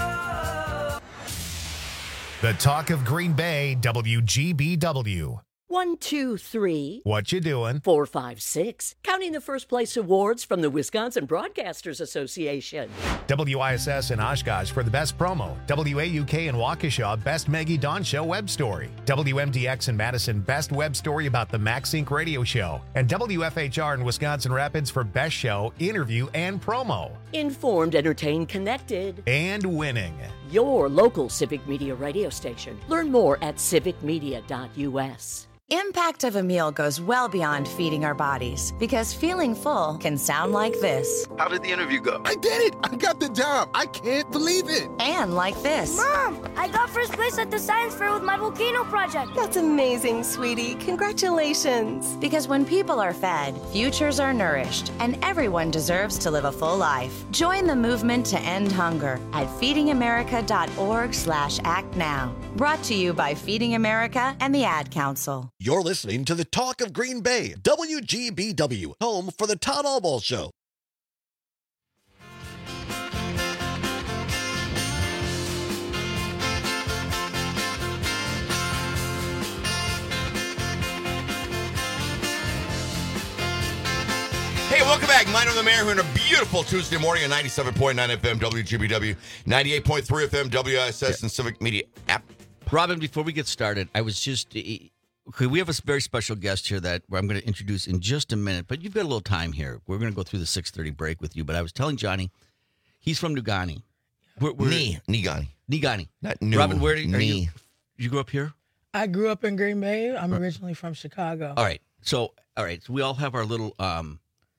Speaker 1: The talk of Green Bay, W G B W.
Speaker 20: One, two, three.
Speaker 1: What you doing?
Speaker 20: Four, five, six. Counting the first place awards from the Wisconsin Broadcasters Association.
Speaker 1: W I S S in Oshkosh for the best promo. W A U K in Waukesha, best Maggie Dawn Show web story. W M D X in Madison, best web story about the MaxSync radio show. And W F H R in Wisconsin Rapids for best show, interview, and promo.
Speaker 20: Informed, entertained, connected.
Speaker 1: And winning.
Speaker 20: Your local Civic Media radio station. Learn more at civic media dot U S.
Speaker 21: Impact of a meal goes well beyond feeding our bodies, because feeling full can sound like this.
Speaker 22: How did the interview go? I did it! I got the job! I can't believe it!
Speaker 21: And like this.
Speaker 23: Mom, I got first place at the science fair with my volcano project.
Speaker 24: That's amazing, sweetie. Congratulations.
Speaker 21: Because when people are fed, futures are nourished, and everyone deserves to live a full life. Join the movement to end hunger at feeding america dot org slash act now. Brought to you by Feeding America and the Ad Council.
Speaker 25: You're listening to the Talk of Green Bay, W G B W, home for the Todd Albaugh Show.
Speaker 18: Hey, welcome back. Mine on the Mayor here on a beautiful Tuesday morning at ninety-seven point nine F M W G B W, ninety-eight point three F M W I S S yeah. and Civic Media app.
Speaker 19: Robin, before we get started, I was just... Okay, we have a very special guest here that I'm going to introduce in just a minute, but you've got a little time here. We're going to go through the six thirty break with you, but I was telling Johnny, he's from Nugani.
Speaker 18: We're, we're, Nee, Negani.
Speaker 19: Negani.
Speaker 18: Not new.
Speaker 19: Robin, where do you, are
Speaker 18: Nee.
Speaker 19: you, you grew up here?
Speaker 26: I grew up in Green Bay. I'm originally from Chicago.
Speaker 19: All right. So, all right. So we all have our little um,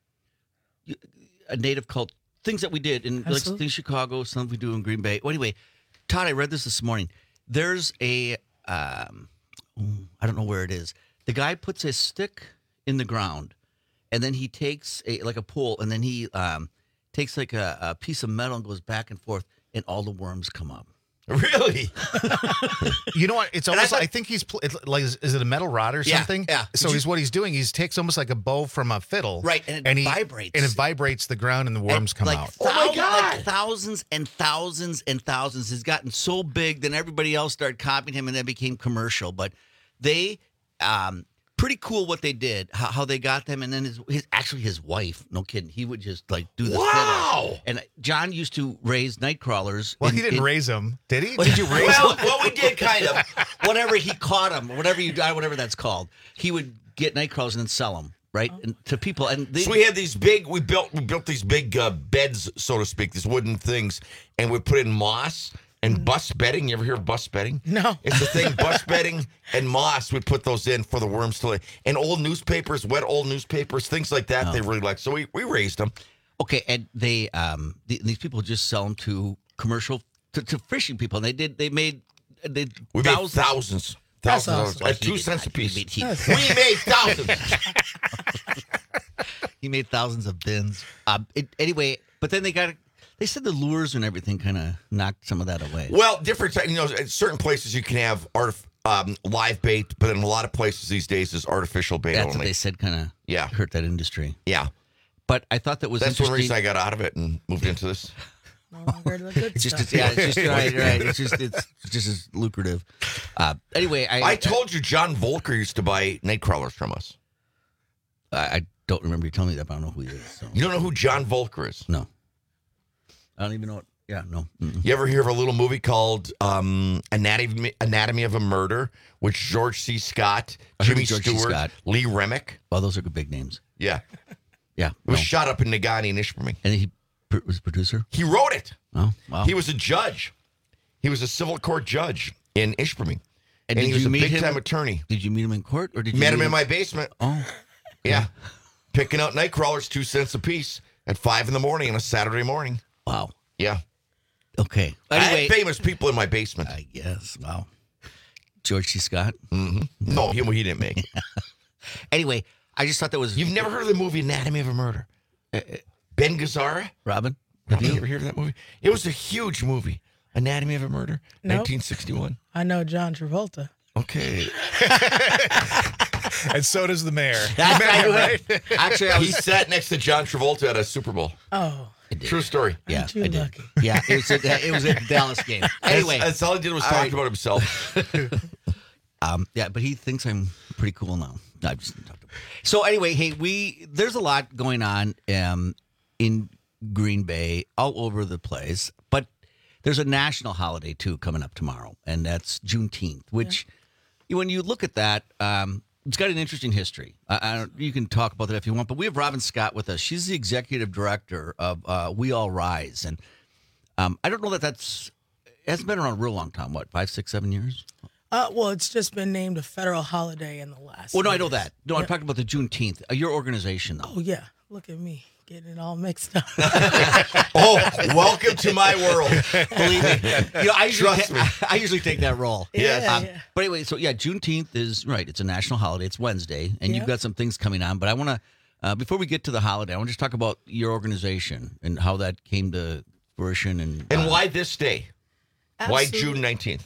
Speaker 19: a native cult, things that we did in like things in Chicago, some we do in Green Bay. Well, anyway, Todd, I read this this morning. There's a... Um, I don't know where it is. The guy puts a stick in the ground, and then he takes a like a pole, and then he um, takes like a, a piece of metal and goes back and forth, and all the worms come up.
Speaker 18: Really?
Speaker 27: You know what? It's
Speaker 18: And I
Speaker 27: almost
Speaker 18: thought-
Speaker 27: like I think he's pl- it's like is, is it a metal rod or
Speaker 19: Yeah,
Speaker 27: something?
Speaker 19: yeah.
Speaker 27: So
Speaker 19: Did
Speaker 27: he's what he's doing. He takes almost like a bow from a fiddle,
Speaker 19: Right, and it
Speaker 27: he,
Speaker 19: vibrates.
Speaker 27: and it vibrates the ground, and the worms come
Speaker 19: like
Speaker 27: out.
Speaker 19: thou- Like thousands and thousands and thousands. Has gotten so big, then everybody else started copying him, and then became commercial. But they, um, pretty cool what they did, how, how they got them, and then his, his actually his wife, no kidding, he would just like do the
Speaker 18: Wow!
Speaker 19: fiddle. And John used to raise night crawlers.
Speaker 27: Well,
Speaker 19: in-
Speaker 27: he didn't
Speaker 19: in-
Speaker 27: raise them, did he?
Speaker 19: Well,
Speaker 27: Did you raise
Speaker 19: well,
Speaker 27: them?
Speaker 19: well, we did kind of. Whatever he caught them, or whatever you whatever that's called, he would get night crawlers and then sell them right and to people. And they,
Speaker 18: So we had these big, we built we built these big uh, beds, so to speak, these wooden things, and we put in moss and bus bedding. You ever hear of bus bedding?
Speaker 26: No.
Speaker 18: It's the thing, bus bedding and moss, we put those in for the worms to lay. And old newspapers, wet old newspapers, things like that, they really like. So we, we raised them.
Speaker 19: Okay, and they um the, these people just sell them to commercial to, to fishing people. And they did they made they
Speaker 18: We made
Speaker 19: thousands.
Speaker 18: thousands.
Speaker 26: That's
Speaker 18: Thousands
Speaker 26: awesome.
Speaker 18: at two cents a piece.
Speaker 19: He,
Speaker 18: We made thousands.
Speaker 19: he made thousands of bins. Um, it, anyway, but then they got they said the lures and everything kind of knocked some of that away.
Speaker 18: Well, different, you know, at certain places you can have artif- um, live bait, but in a lot of places these days is artificial bait
Speaker 19: That's
Speaker 18: only.
Speaker 19: what they said kind of
Speaker 18: Yeah.
Speaker 19: hurt that industry.
Speaker 18: Yeah.
Speaker 19: But I thought that was
Speaker 18: That's one
Speaker 19: interesting.
Speaker 18: reason I got out of it and moved into this.
Speaker 26: No longer the good
Speaker 19: It's just,
Speaker 26: stuff.
Speaker 19: it's, yeah, it's just right, right. It's just, it's just as lucrative. Uh, anyway, I,
Speaker 18: I told you John Volker used to buy night crawlers from us.
Speaker 19: I, I don't remember you telling me that, but I don't know who he is. So.
Speaker 18: You don't know who John Volker is?
Speaker 19: No. I don't even know what. Yeah, no. Mm-mm.
Speaker 18: You ever hear of a little movie called um, Anatomy, Anatomy of a Murder, which George C. Scott,
Speaker 19: I heard
Speaker 18: Jimmy
Speaker 19: of George C.
Speaker 18: Stewart,
Speaker 19: Scott.
Speaker 18: Lee Remick?
Speaker 19: Well, those are good big names.
Speaker 18: Yeah.
Speaker 19: Yeah.
Speaker 18: It was
Speaker 19: no.
Speaker 18: shot up in Nagani and Ishpeming.
Speaker 19: And he pr- was a producer?
Speaker 18: He wrote it.
Speaker 19: Oh, wow.
Speaker 18: He was a judge. He was a civil court judge in Ishpeming.
Speaker 19: And,
Speaker 18: And,
Speaker 19: did
Speaker 18: he was
Speaker 19: you
Speaker 18: a
Speaker 19: meet
Speaker 18: big-time
Speaker 19: him?
Speaker 18: attorney.
Speaker 19: Did you meet him in court? Or did you
Speaker 18: Met
Speaker 19: meet
Speaker 18: him in my basement.
Speaker 19: Oh.
Speaker 18: Yeah. Picking out night crawlers, two cents a piece, at five in the morning on a Saturday morning.
Speaker 19: Wow.
Speaker 18: Yeah.
Speaker 19: Okay.
Speaker 18: I
Speaker 19: Anyway.
Speaker 18: had famous people in my basement.
Speaker 19: I guess. Wow. George C. Scott?
Speaker 18: Mm-hmm. No, he, he didn't make.
Speaker 19: Anyway, I just thought that was...
Speaker 18: You've never heard of the movie Anatomy of a Murder? Uh, Ben Gazzara?
Speaker 19: Robin?
Speaker 18: Have you ever heard of that movie? It was a huge movie. Anatomy of a Murder,
Speaker 26: Nope.
Speaker 18: nineteen sixty-one.
Speaker 26: I know John Travolta.
Speaker 18: Okay.
Speaker 27: And so does the mayor.
Speaker 19: That's
Speaker 27: The mayor,
Speaker 19: right. Actually, I
Speaker 18: he
Speaker 19: was...
Speaker 18: sat next to John Travolta at a Super Bowl.
Speaker 26: Oh,
Speaker 18: True story.
Speaker 19: Yeah,
Speaker 26: aren't you
Speaker 19: I did.
Speaker 26: lucky?
Speaker 19: Yeah, it was, a, it was a Dallas game. Anyway.
Speaker 18: That's, that's all he did was
Speaker 19: All
Speaker 18: talk
Speaker 19: right.
Speaker 18: about himself.
Speaker 19: Um, yeah, but he thinks I'm a pretty cool now. No, I'm just so anyway, hey, we there's a lot going on um, in Green Bay, all over the place, but there's a national holiday too coming up tomorrow, and that's Juneteenth. Which, yeah. when you look at that, um, it's got an interesting history. I, I don't, you can talk about that if you want, but we have Robin Scott with us. She's the executive director of uh, We All Rise, and um, I don't know that that's it hasn't been around a real long time. What, five, six, seven years?
Speaker 26: Uh, well, it's just been named a federal holiday in the last.
Speaker 19: Well, no,
Speaker 26: years.
Speaker 19: I know that. No,
Speaker 26: yeah.
Speaker 19: I'm talking about the Juneteenth. Uh, your organization, though.
Speaker 26: Oh yeah, look at me getting it all mixed up.
Speaker 18: Oh, welcome to my world.
Speaker 19: Believe me, you know, I usually
Speaker 18: Trust
Speaker 19: ta-
Speaker 18: me.
Speaker 19: I usually take that role.
Speaker 26: Yes.
Speaker 19: Um,
Speaker 26: yeah.
Speaker 19: But anyway, so yeah, Juneteenth is right. It's a national holiday. It's Wednesday, and
Speaker 26: Yeah.
Speaker 19: you've got some things coming on. But I want to, uh, before we get to the holiday, I want to just talk about your organization and how that came to fruition and
Speaker 18: And
Speaker 19: uh,
Speaker 18: why this day? Why
Speaker 26: Absolutely.
Speaker 18: June nineteenth?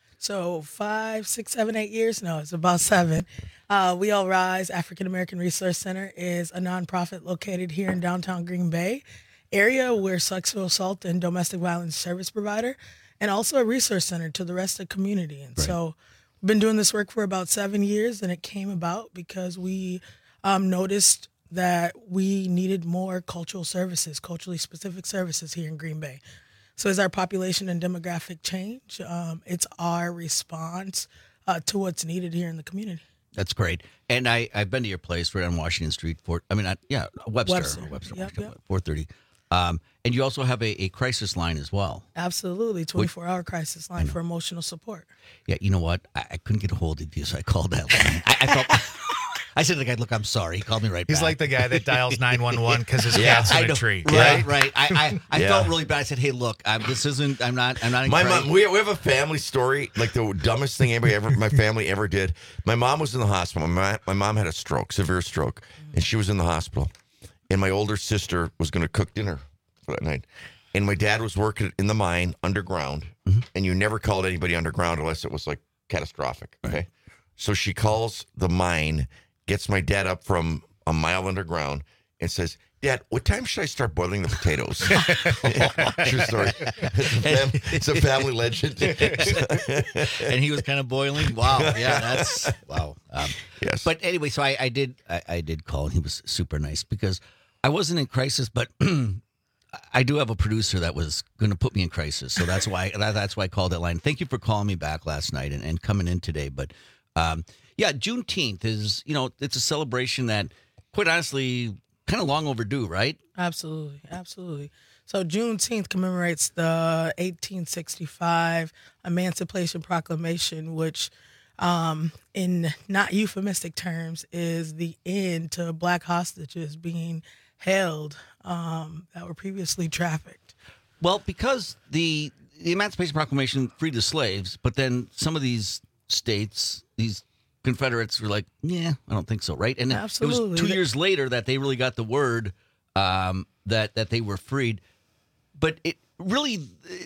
Speaker 26: So five, six, seven, eight years? No, it's about seven. Uh, We All Rise African American Resource Center is a nonprofit located here in downtown Green Bay area. We're sexual assault and domestic violence service provider, and also a resource center to the rest of the community. And
Speaker 19: Right.
Speaker 26: so we've been doing this work for about seven years, and it came about because we um, noticed that we needed more cultural services, culturally specific services here in Green Bay. So as our population and demographic change, um, it's our response uh, to what's needed here in the community.
Speaker 19: That's great. And I I've been to your place right on Washington Street. For I mean, I, yeah, Webster,
Speaker 26: Webster.
Speaker 19: Webster,
Speaker 26: Yep,
Speaker 19: Washington,
Speaker 26: yep.
Speaker 19: four thirty. Um, and you also have a, a crisis line as well.
Speaker 26: Absolutely, twenty-four hour crisis line for emotional support.
Speaker 19: Yeah, you know what? I, I couldn't get a hold of you, so I called that line. I, I felt. I said to the guy, "Look, I'm sorry." He called me right
Speaker 27: He's
Speaker 19: back.
Speaker 27: like the guy that dials nine one one because his
Speaker 18: Yeah,
Speaker 27: cat's
Speaker 19: I
Speaker 27: in
Speaker 19: know.
Speaker 27: a tree.
Speaker 19: Right,
Speaker 27: Right?
Speaker 19: right. I, I, I
Speaker 18: Yeah.
Speaker 19: felt really bad. I said, "Hey, look, I'm, this isn't. I'm not. I'm not."
Speaker 18: My
Speaker 19: encouraged."
Speaker 18: mom, we, we have a family story, like the dumbest thing anybody ever, my family ever did. My mom was in the hospital. My, my mom had a stroke, severe stroke, and she was in the hospital. And my older sister was going to cook dinner for that night. And my dad was working in the mine underground,
Speaker 19: Mm-hmm.
Speaker 18: and you never called anybody underground unless it was like catastrophic. Okay, so she calls the mine, gets my dad up from a mile underground, and says, "Dad, what time should I start boiling the potatoes?" True story. It's a, fam- it's a family legend.
Speaker 19: And he was kind of boiling. Wow. Yeah, that's wow. Um,
Speaker 18: Yes.
Speaker 19: But anyway, so I, I did. I, I did call, and he was super nice because I wasn't in crisis, but I do have a producer that was going to put me in crisis. So that's why that, that's why I called that line. Thank you for calling me back last night and, and coming in today. But um, yeah, Juneteenth is, you know, it's a celebration that, quite honestly, kind of long overdue, right?
Speaker 26: Absolutely, absolutely. So Juneteenth commemorates the eighteen sixty-five Emancipation Proclamation, which, um, in not euphemistic terms, is the end to Black hostages being held um, that were previously trafficked.
Speaker 19: Well, because the, the Emancipation Proclamation freed the slaves, but then some of these states, these Confederates were like, yeah, I don't think so, right? And it
Speaker 26: Absolutely.
Speaker 19: was two years later that they really got the word um, that that they were freed. But it really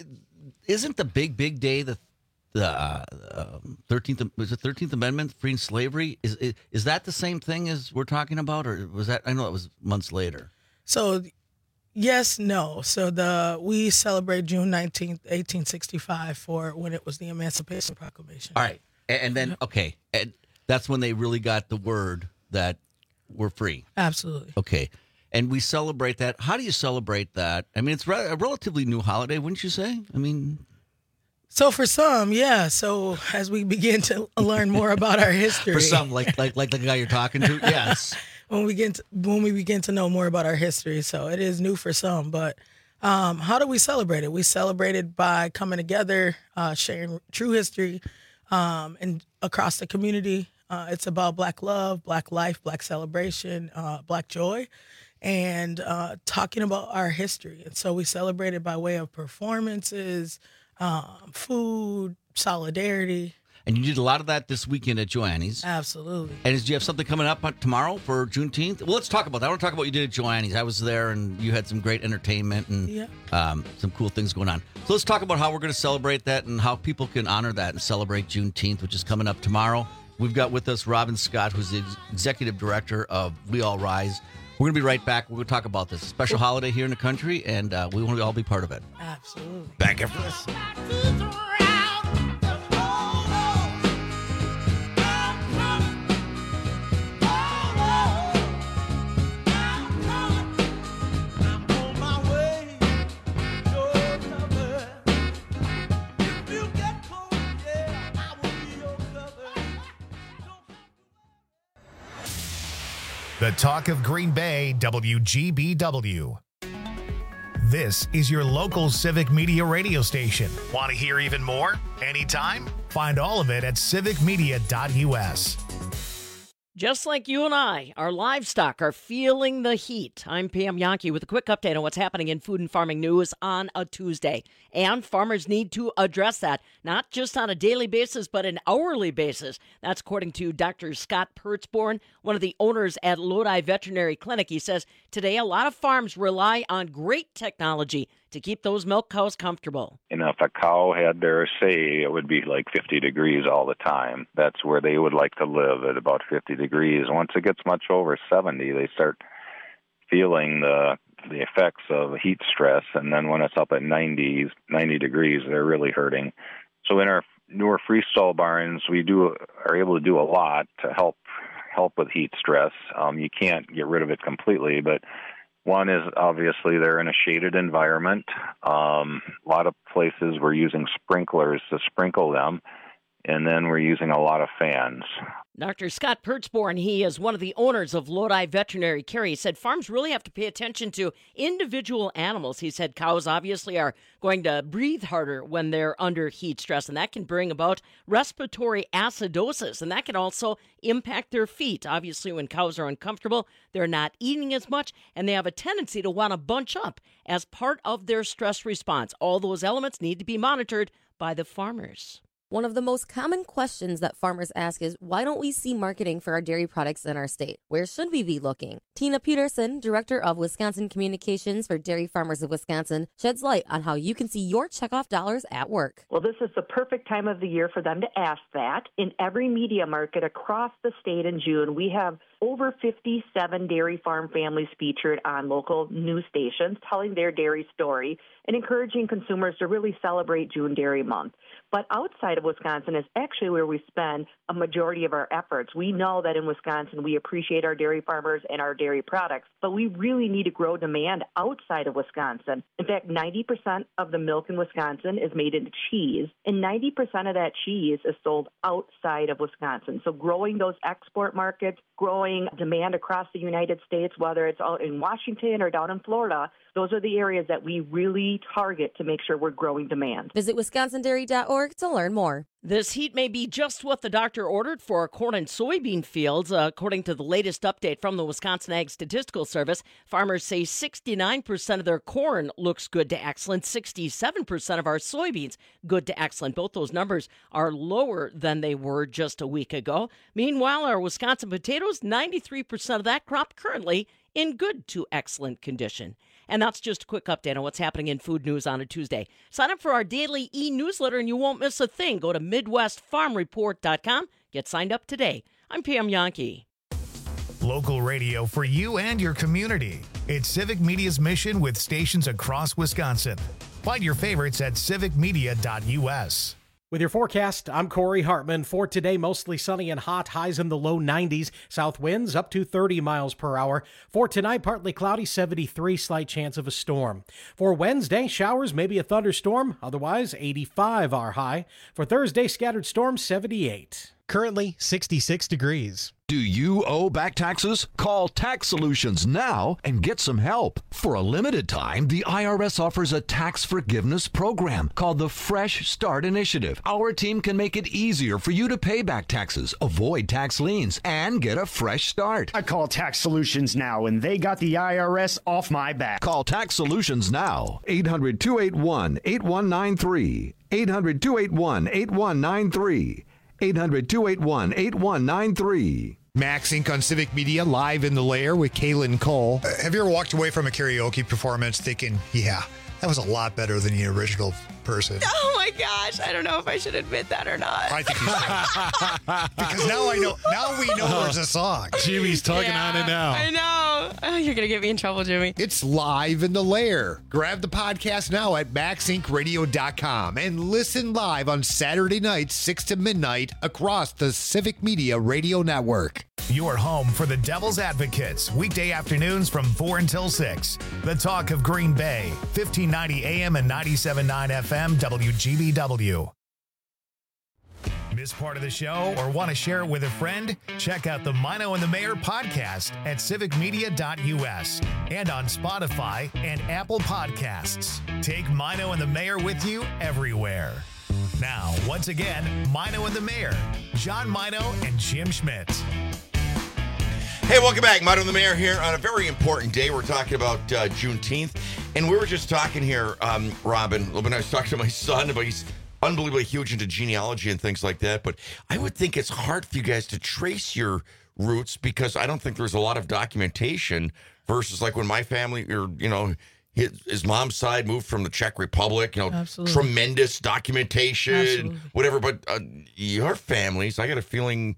Speaker 19: isn't the big, big day the the uh, um, thirteenth was it thirteenth Amendment, freeing slavery. Is, is is that the same thing as we're talking about, or was that? I know it was months later.
Speaker 26: So, yes, no. So the we celebrate June nineteenth, eighteen sixty-five, for when it was the Emancipation Proclamation.
Speaker 19: All right, and, and then okay, and that's when they really got the word that we're free.
Speaker 26: Absolutely.
Speaker 19: Okay, and we celebrate that. How do you celebrate that? I mean, it's re- a relatively new holiday, wouldn't you say? I mean,
Speaker 26: So for some, yeah. So as we begin to learn more about our history,
Speaker 19: for some, like like like the guy you're talking to, yes.
Speaker 26: when we get to, when we begin to know more about our history, so it is new for some. But um, how do we celebrate it? We celebrate it by coming together, uh, sharing true history, um, and across the community. Uh, it's about Black love, Black life, Black celebration, uh, Black joy, and uh, talking about our history. And so we celebrate it by way of performances, um, food, solidarity.
Speaker 19: And you did a lot of that this weekend at Joanne's.
Speaker 26: Absolutely.
Speaker 19: And do you have something coming up tomorrow for Juneteenth? Well, let's talk about that. I want to talk about what you did at Joanne's. I was there, and you had some great entertainment and
Speaker 26: Yeah.
Speaker 19: um, some cool things going on. So let's talk about how we're going to celebrate that and how people can honor that and celebrate Juneteenth, which is coming up tomorrow. We've got with us Robin Scott, who's the ex- executive director of We All Rise. We're going to be right back. We're going to talk about this special holiday here in the country, and uh, we want to all be part of it.
Speaker 26: Absolutely.
Speaker 18: Back after this.
Speaker 1: The Talk of Green Bay, W G B W. This is your local civic media radio station. Want to hear even more? Anytime? Find all of it at civic media dot U S.
Speaker 7: Just like you and I, our livestock are feeling the heat. I'm Pam Yankee with a quick update on what's happening in food and farming news on a Tuesday. And farmers need to address that, not just on a daily basis, but an hourly basis. That's according to Doctor Scott Pertzborn, one of the owners at Lodi Veterinary Clinic. He says today a lot of farms rely on great technology to keep those milk cows comfortable.
Speaker 2: You know, if a cow had their say, it would be like fifty degrees all the time. That's where they would like to live, at about fifty degrees. Once it gets much over seventy, they start feeling the the effects of heat stress, and then when it's up at ninety, ninety degrees, they're really hurting. So in our newer freestall barns, we do are able to do a lot to help help with heat stress. Um, you can't get rid of it completely, but one is obviously they're in a shaded environment. Um, a lot of places we're using sprinklers to sprinkle them, and then we're using a lot of fans.
Speaker 7: Doctor Scott Pertzborn, he is one of the owners of Lodi Veterinary Care. He said farms really have to pay attention to individual animals. He said cows obviously are going to breathe harder when they're under heat stress, and that can bring about respiratory acidosis, and that can also impact their feet. Obviously, when cows are uncomfortable, they're not eating as much, and they have a tendency to want to bunch up as part of their stress response. All those elements need to be monitored by the farmers.
Speaker 3: One of the most common questions that farmers ask is, why don't we see marketing for our dairy products in our state? Where should we be looking? Tina Peterson, Director of Wisconsin Communications for Dairy Farmers of Wisconsin, sheds light on how you can see your checkoff dollars at work.
Speaker 4: Well, this is the perfect time of the year for them to ask that. In every media market across the state in June, we have over fifty-seven dairy farm families featured on local news stations telling their dairy story and encouraging consumers to really celebrate June Dairy Month. But outside of Wisconsin is actually where we spend a majority of our efforts. We know that in Wisconsin we appreciate our dairy farmers and our dairy products, but we really need to grow demand outside of Wisconsin. In fact, ninety percent of the milk in Wisconsin is made into cheese, and ninety percent of that cheese is sold outside of Wisconsin. So growing those export markets, growing demand across the United States, whether it's out in Washington or down in Florida, those are the areas that we really target to make sure we're growing demand.
Speaker 3: Visit wisconsin dairy dot org to learn more.
Speaker 7: This heat may be just what the doctor ordered for corn and soybean fields. Uh, according to the latest update from the Wisconsin Ag Statistical Service, farmers say sixty-nine percent of their corn looks good to excellent, sixty-seven percent of our soybeans good to excellent. Both those numbers are lower than they were just a week ago. Meanwhile, our Wisconsin potatoes, ninety-three percent of that crop currently in good to excellent condition. And that's just a quick update on what's happening in food news on a Tuesday. Sign up for our daily e-newsletter and you won't miss a thing. Go to midwest farm report dot com. Get signed up today. I'm Pam Yankee.
Speaker 1: Local radio for you and your community. It's Civic Media's mission with stations across Wisconsin. Find your favorites at civic media dot U S.
Speaker 14: With your forecast, I'm Corey Hartman. For today, mostly sunny and hot, highs in the low nineties. South winds up to thirty miles per hour. For tonight, partly cloudy, seventy-three, slight chance of a storm. For Wednesday, showers, maybe a thunderstorm. Otherwise, eighty-five our high. For Thursday, scattered storms, seventy-eight.
Speaker 15: Currently, sixty-six degrees.
Speaker 5: Do you owe back taxes? Call Tax Solutions now and get some help. For a limited time, the I R S offers a tax forgiveness program called the Fresh Start Initiative. Our team can make it easier for you to pay back taxes, avoid tax liens, and get a fresh start.
Speaker 6: I call Tax Solutions now, and they got the I R S off my back.
Speaker 5: Call Tax Solutions now. eight hundred, two eight one, eight one nine three. eight hundred, two eight one, eight one nine three. eight hundred, two eight one, eight one nine three.
Speaker 8: Max Incorporated on Civic Media, live in the lair with Kaylin Cole. Uh, have you ever walked away from a karaoke performance thinking, yeah, that was a lot better than the original person?
Speaker 10: Oh my gosh, I don't know if I should admit that or not.
Speaker 8: I think you should. Because now I know, now we know there's a song.
Speaker 15: Jimmy's talking
Speaker 10: yeah,
Speaker 15: on it now.
Speaker 10: I know. Oh, you're going to get me in trouble, Jimmy.
Speaker 8: It's live in the lair. Grab the podcast now at max inc radio dot com and listen live on Saturday nights, six to midnight, across the Civic Media Radio Network.
Speaker 1: Your home for the Devil's Advocates, weekday afternoons from four until six. The Talk of Green Bay, fifteen ninety A M and ninety-seven point nine F M, W G B W. Miss part of the show or want to share it with a friend? Check out the Mino and the Mayor podcast at civic media dot u s and on Spotify and Apple Podcasts. Take Mino and the Mayor with you everywhere. Now, once again, Mino and the Mayor, John Mino and Jim Schmidt.
Speaker 18: Hey, welcome back. Mino and the Mayor here on a very important day. We're talking about uh, Juneteenth. And we were just talking here, um, Robin, when I was talking to my son, but he's unbelievably huge into genealogy and things like that. But I would think it's hard for you guys to trace your roots because I don't think there's a lot of documentation versus like when my family, or, you know, his, his mom's side moved from the Czech Republic, you know,
Speaker 26: Absolutely.
Speaker 18: tremendous documentation,
Speaker 26: Absolutely.
Speaker 18: whatever. But uh, your families, I got a feeling,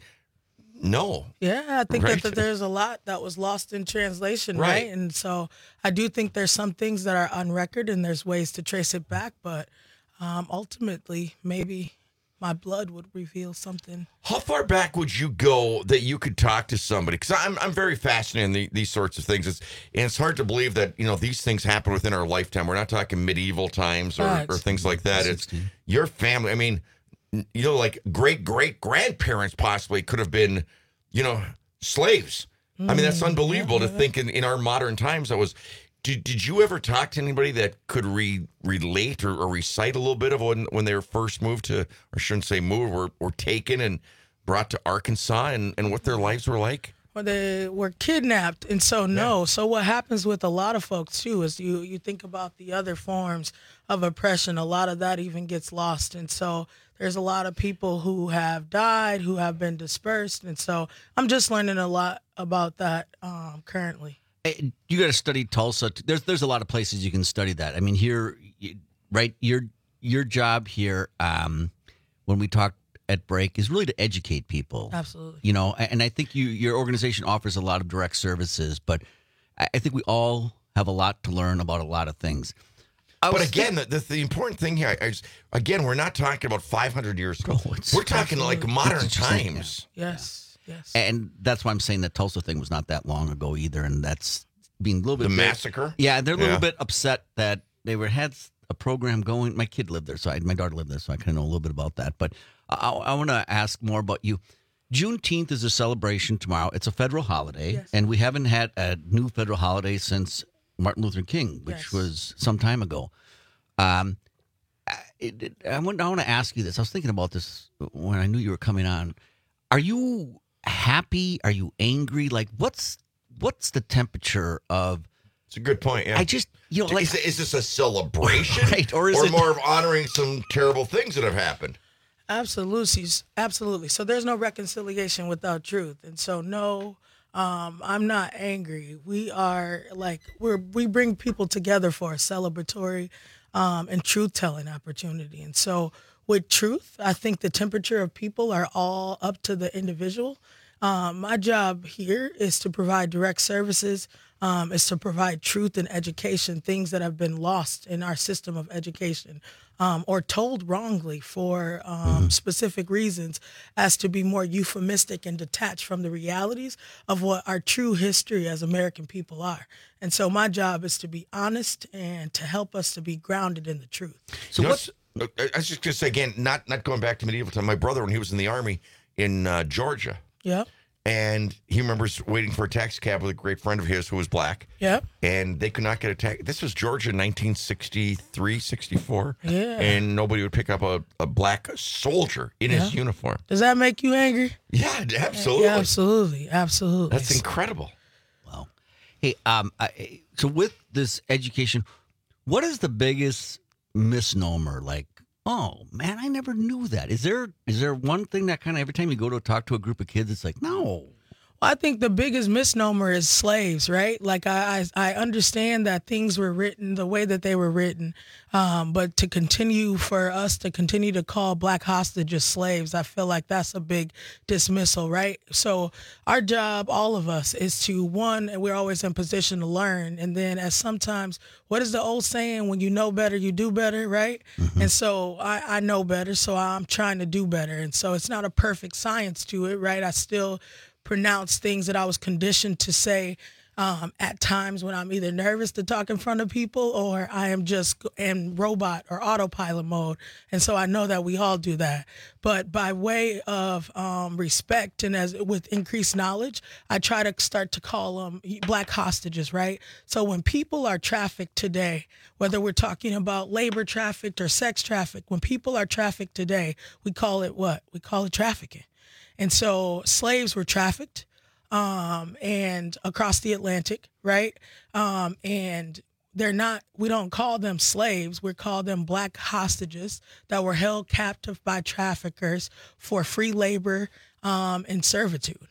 Speaker 18: no.
Speaker 26: Yeah, I think
Speaker 18: Right.
Speaker 26: that, that there's a lot that was lost in translation, right.
Speaker 18: Right.
Speaker 26: And so I do think there's some things that are on record and there's ways to trace it back, but um, ultimately, maybe my blood would reveal something.
Speaker 18: How far back would you go that you could talk to somebody? Because I'm I'm very fascinated in the, these sorts of things. It's, and it's hard to believe that, you know, these things happen within our lifetime. We're not talking medieval times or,
Speaker 26: Right.
Speaker 18: or things like that. It's your family. I mean, you know, like great great grandparents possibly could have been, you know, slaves. I mean, that's
Speaker 26: Mm,
Speaker 18: unbelievable
Speaker 26: yeah,
Speaker 18: to
Speaker 26: yeah.
Speaker 18: think in, in our modern times that was. Did, did you ever talk to anybody that could re, relate or, or recite a little bit of when, when they were first moved to, or I shouldn't say moved, were, were taken and brought to Arkansas and, and what their lives were like?
Speaker 26: Well, they were kidnapped, and so no. So what happens with a lot of folks too is you you think about the other forms of oppression. A lot of that even gets lost, and so there's a lot of people who have died, who have been dispersed, and so I'm just learning a lot about that um, currently.
Speaker 19: Hey, you got to study Tulsa. There's there's a lot of places you can study that. I mean, here, you- right? Your your job here, um, when we talk at break, is really to educate people.
Speaker 26: Absolutely.
Speaker 19: You know, and I think you your organization offers a lot of direct services, but I I think we all have a lot to learn about a lot of things. I
Speaker 18: But
Speaker 19: was
Speaker 18: again, the, the, the important thing here is, again, we're not talking about five hundred years ago. we're talking like
Speaker 26: Absolutely.
Speaker 18: modern
Speaker 19: It's interesting,
Speaker 18: times.
Speaker 26: Yes. Yes.
Speaker 19: And that's why I'm saying that Tulsa thing was not that long ago either, and that's being a little bit
Speaker 18: The
Speaker 19: bit-
Speaker 18: massacre?
Speaker 19: Yeah, they're a little
Speaker 18: Yeah.
Speaker 19: bit upset that they were had a program going. My kid lived there, so I, my daughter lived there, so I kind of know a little bit about that. But I, I want to ask more about you. Juneteenth is a celebration tomorrow. It's a federal holiday,
Speaker 26: Yes.
Speaker 19: and we haven't had a new federal holiday since Martin Luther King, which
Speaker 26: Yes.
Speaker 19: was some time ago. Um, I, it, I want, I want to ask you this. I was thinking about this when I knew you were coming on. Are you happy? Are you angry? Like, what's what's the temperature of?
Speaker 18: It's a good point. Yeah.
Speaker 19: I just, you know, like,
Speaker 18: is, it- is this a celebration,
Speaker 19: right? Or is it
Speaker 18: more of honoring some terrible things that have happened?
Speaker 26: Absolutely, absolutely. So there's no reconciliation without truth, and so no, um, I'm not angry. We are like we're we bring people together for a celebratory um, and truth-telling opportunity, and so with truth, I think the temperature of people are all up to the individual. Um, my job here is to provide direct services, um, is to provide truth and education, things that have been lost in our system of education um, or told wrongly for um, specific reasons as to be more euphemistic and detached from the realities of what our true history as American people are. And so my job is to be honest and to help us to be grounded in the truth.
Speaker 18: So what? I was just going to say again, not not going back to medieval time. My brother, when he was in the army in uh, Georgia,
Speaker 26: Yep.
Speaker 18: and he remembers waiting for a taxi cab with a great friend of his who was black.
Speaker 26: Yep.
Speaker 18: And they could not get a taxi. This was Georgia in nineteen sixty-three, sixty-four.
Speaker 26: Yeah.
Speaker 18: And nobody would pick up a, a black soldier in his
Speaker 26: Yeah.
Speaker 18: uniform.
Speaker 26: Does that make you angry?
Speaker 18: Yeah, absolutely.
Speaker 26: Yeah, absolutely. Absolutely.
Speaker 18: That's incredible.
Speaker 19: Wow. Hey, um, I, so with this education, what is the biggest misnomer? Like, oh man, I never knew that. Is there is there one thing that kind of every time you go to talk to a group of kids, it's like, no.
Speaker 26: Well, I think the biggest misnomer is slaves, right? Like I, I, I understand that things were written the way that they were written, um, but to continue for us to continue to call black hostages slaves, I feel like that's a big dismissal, right? So our job, all of us, is to one, and we're always in position to learn, and then as sometimes, what is the old saying? When you know better, you do better, right? Mm-hmm. And so I, I know better, so I'm trying to do better, and so it's not a perfect science to it, right? I still pronounce things that I was conditioned to say um, at times when I'm either nervous to talk in front of people or I am just in robot or autopilot mode. And so I know that we all do that. But by way of um, respect and as with increased knowledge, I try to start to call them black hostages, right? So when people are trafficked today, whether we're talking about labor trafficked or sex trafficked, when people are trafficked today, we call it what? We call it trafficking. And so slaves were trafficked um, and across the Atlantic, right? Um, and they're not, we don't call them slaves. We call them black hostages that were held captive by traffickers for free labor um, and servitude.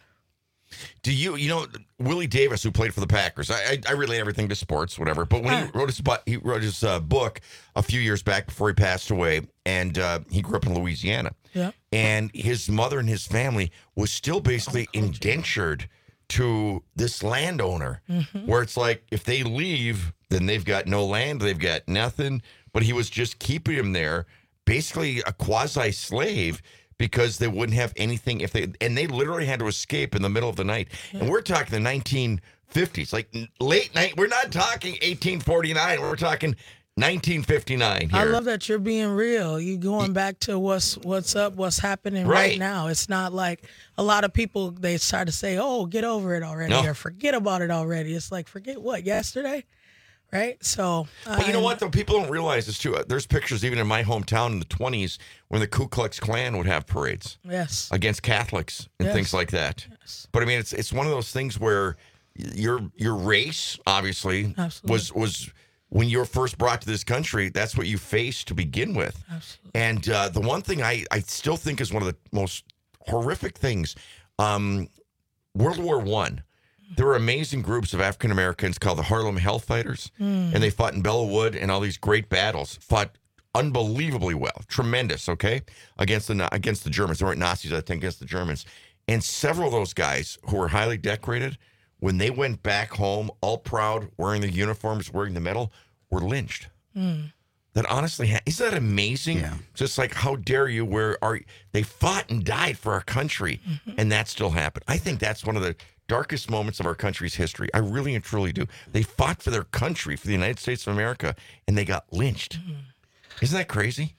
Speaker 18: Do you, you know, Willie Davis, who played for the Packers, I, I, I relate everything to sports, whatever. But when he wrote his, he wrote his uh, book a few years back before he passed away, and uh, he grew up in Louisiana.
Speaker 26: Yeah.
Speaker 18: And his mother and his family was still basically indentured to this landowner,
Speaker 26: Mhm.
Speaker 18: where it's like if they leave, then they've got no land, they've got nothing. But he was just keeping him there, basically a quasi slave, because they wouldn't have anything if they, and they literally had to escape in the middle of the night.
Speaker 26: Yeah.
Speaker 18: And we're talking the nineteen fifties, like late night. We're not talking eighteen forty-nine. We're talking nineteen fifty-nine here.
Speaker 26: I love that you're being real. You going back to what's what's up, what's happening right,
Speaker 18: Right.
Speaker 26: now. It's not like a lot of people, they start to say, oh, get over it already
Speaker 18: No.
Speaker 26: or forget about it already. It's like, forget what, yesterday? Right? So,
Speaker 18: But you know
Speaker 26: I'm-
Speaker 18: what, though? People don't realize this, too. There's pictures even in my hometown in the twenties when the Ku Klux Klan would have parades
Speaker 26: Yes.
Speaker 18: against Catholics and
Speaker 26: Yes.
Speaker 18: things like that. But, I mean, it's it's one of those things where your your race, obviously,
Speaker 26: Absolutely.
Speaker 18: was was when you were first brought to this country, that's what you faced to begin with.
Speaker 26: Absolutely.
Speaker 18: And uh, the one thing I, I still think is one of the most horrific things, um, World War One. There were amazing groups of African Americans called the Harlem Hellfighters,
Speaker 26: Mm.
Speaker 18: and they fought in Belleau Wood and all these great battles. Fought unbelievably well, tremendous. Okay, against the against the Germans. They weren't Nazis, I think, against the Germans. And several of those guys who were highly decorated, when they went back home, all proud, wearing the uniforms, wearing the medal, were lynched.
Speaker 26: Mm.
Speaker 18: That honestly, ha- isn't that amazing?
Speaker 19: Yeah.
Speaker 18: Just like, how dare you? Where are they fought and died for our country, and that still happened? I think that's one of the darkest moments of our country's history. I really and truly do. They fought for their country, for the United States of America, and they got lynched. Isn't that crazy?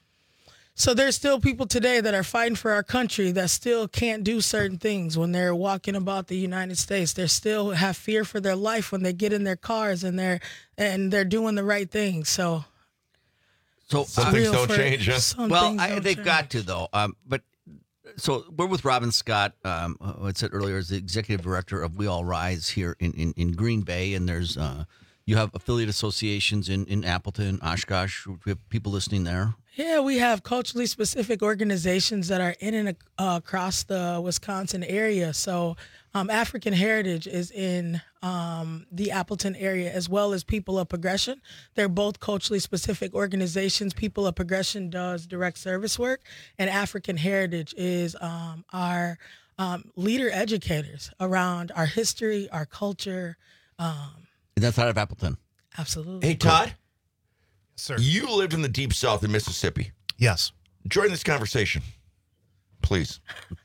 Speaker 26: So there's still people today that are fighting for our country that still can't do certain things when they're walking about the United States. They still have fear for their life when they get in their cars and they're and they're doing the right thing. So
Speaker 19: So
Speaker 18: Some
Speaker 19: uh,
Speaker 18: things
Speaker 26: real
Speaker 18: don't
Speaker 26: for-
Speaker 18: change, huh?
Speaker 26: some
Speaker 19: well,
Speaker 26: things
Speaker 19: I,
Speaker 26: don't
Speaker 19: they've
Speaker 26: change.
Speaker 19: got to though. Um, but so we're with Robin Scott. Um, who I said earlier is the executive director of We All Rise here in, in, in Green Bay, and there's uh, you have affiliate associations in, in Appleton, Oshkosh. We have people listening there.
Speaker 26: Yeah, we have culturally specific organizations that are in and uh, across the Wisconsin area. So um, African Heritage is in um, the Appleton area, as well as People of Progression. They're both culturally specific organizations. People of Progression does direct service work, and African Heritage is um, our um, leader educators around our history, our culture. Um,
Speaker 19: And that's out of Appleton.
Speaker 26: absolutely.
Speaker 18: Hey, Todd,
Speaker 27: Sir.
Speaker 18: you lived in the deep south in Mississippi.
Speaker 27: Yes.
Speaker 18: Join this conversation, please.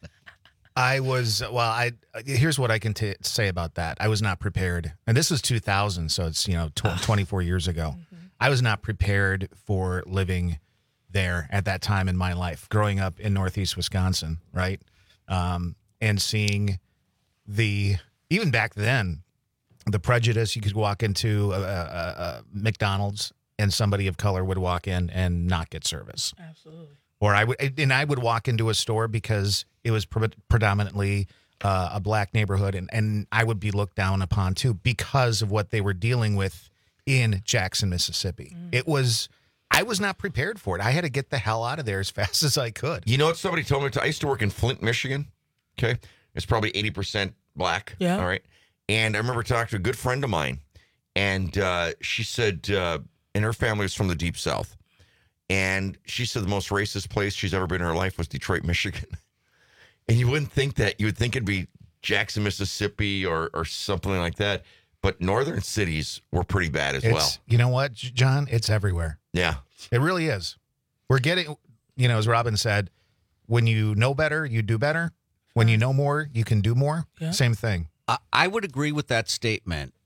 Speaker 27: I was, well, I, here's what I can t- say about that. I was not prepared. And this was two thousand, so it's, you know, tw- twenty-four years ago. I was not prepared for living there at that time in my life, growing up in Northeast Wisconsin, right? Um, and seeing the, even back then, the prejudice. You could walk into a, a, a McDonald's and somebody of color would walk in and not get service.
Speaker 26: Absolutely.
Speaker 27: Or I would, and I would walk into a store because it was pre- predominantly uh, a black neighborhood, and, and I would be looked down upon too because of what they were dealing with in Jackson, Mississippi.
Speaker 26: Mm.
Speaker 27: It was, I was not prepared for it. I had to get the hell out of there as fast as I could.
Speaker 18: You know what somebody told me? I used to work in Flint, Michigan. Okay. It's probably eighty percent black.
Speaker 26: Yeah.
Speaker 18: All right. And I remember talking to a good friend of mine, and uh, she said, uh, and her family was from the deep south. And she said the most racist place she's ever been in her life was Detroit, Michigan. And you wouldn't think that. You would think it'd be Jackson, Mississippi or or something like that. But northern cities were pretty bad as
Speaker 27: It's,
Speaker 18: well.
Speaker 27: You know what, J- John? It's everywhere.
Speaker 18: Yeah.
Speaker 27: It really is. We're getting, you know, as Robin said, when you know better, you do better. When you know more, you can do more.
Speaker 26: Yeah.
Speaker 27: Same thing.
Speaker 19: I, I would agree with that statement.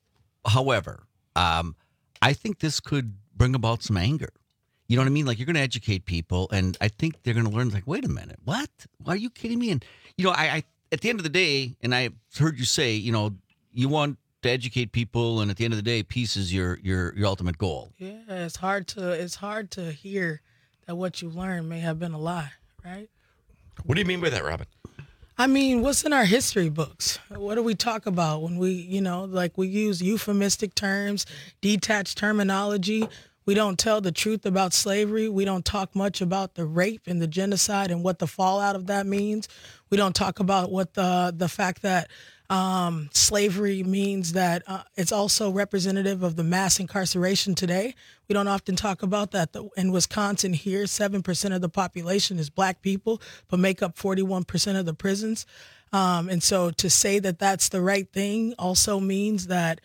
Speaker 19: however, um, I think this could bring about some anger. You know what I mean? Like, you're going to educate people, and I think they're going to learn, like, wait a minute, what? Why are you kidding me? And, you know, I, I at the end of the day, and I heard you say, you know, you want to educate people, and at the end of the day, peace is your your your ultimate goal.
Speaker 26: Yeah, it's hard to it's hard to hear that what you learned may have been a lie, right?
Speaker 18: What do you mean by that, Robin?
Speaker 26: I mean, what's in our history books? What do we talk about when we, you know, like we use euphemistic terms, detached terminology? We don't tell the truth about slavery. We don't talk much about the rape and the genocide and what the fallout of that means. We don't talk about what the the fact that um, slavery means that uh, it's also representative of the mass incarceration today. We don't often talk about that. In Wisconsin here, seven percent of the population is black people, but make up forty-one percent of the prisons. Um, and so to say that that's the right thing also means that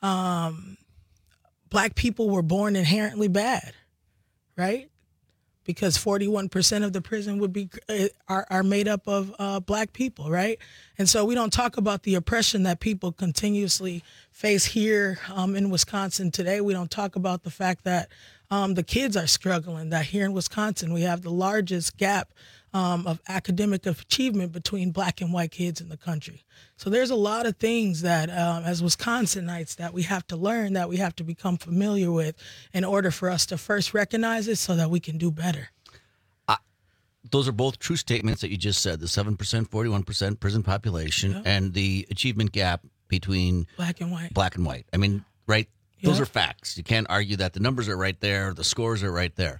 Speaker 26: um, black people were born inherently bad, right? Because forty-one percent of the prison would be are, are made up of uh, black people, right? And so we don't talk about the oppression that people continuously face here um, in Wisconsin today. We don't talk about the fact that um, the kids are struggling, that here in Wisconsin we have the largest gap um, of academic achievement between black and white kids in the country. So there's a lot of things that um, as Wisconsinites that we have to learn, that we have to become familiar with in order for us to first recognize it so that we can do better.
Speaker 19: Uh, those are both true statements that you just said, the seven percent, forty-one percent prison population
Speaker 26: Yep.
Speaker 19: and the achievement gap between
Speaker 26: Black and white.
Speaker 19: black and white. I mean, right? Those
Speaker 26: Yep.
Speaker 19: are facts. You can't argue that. The numbers are right there. The scores are right there.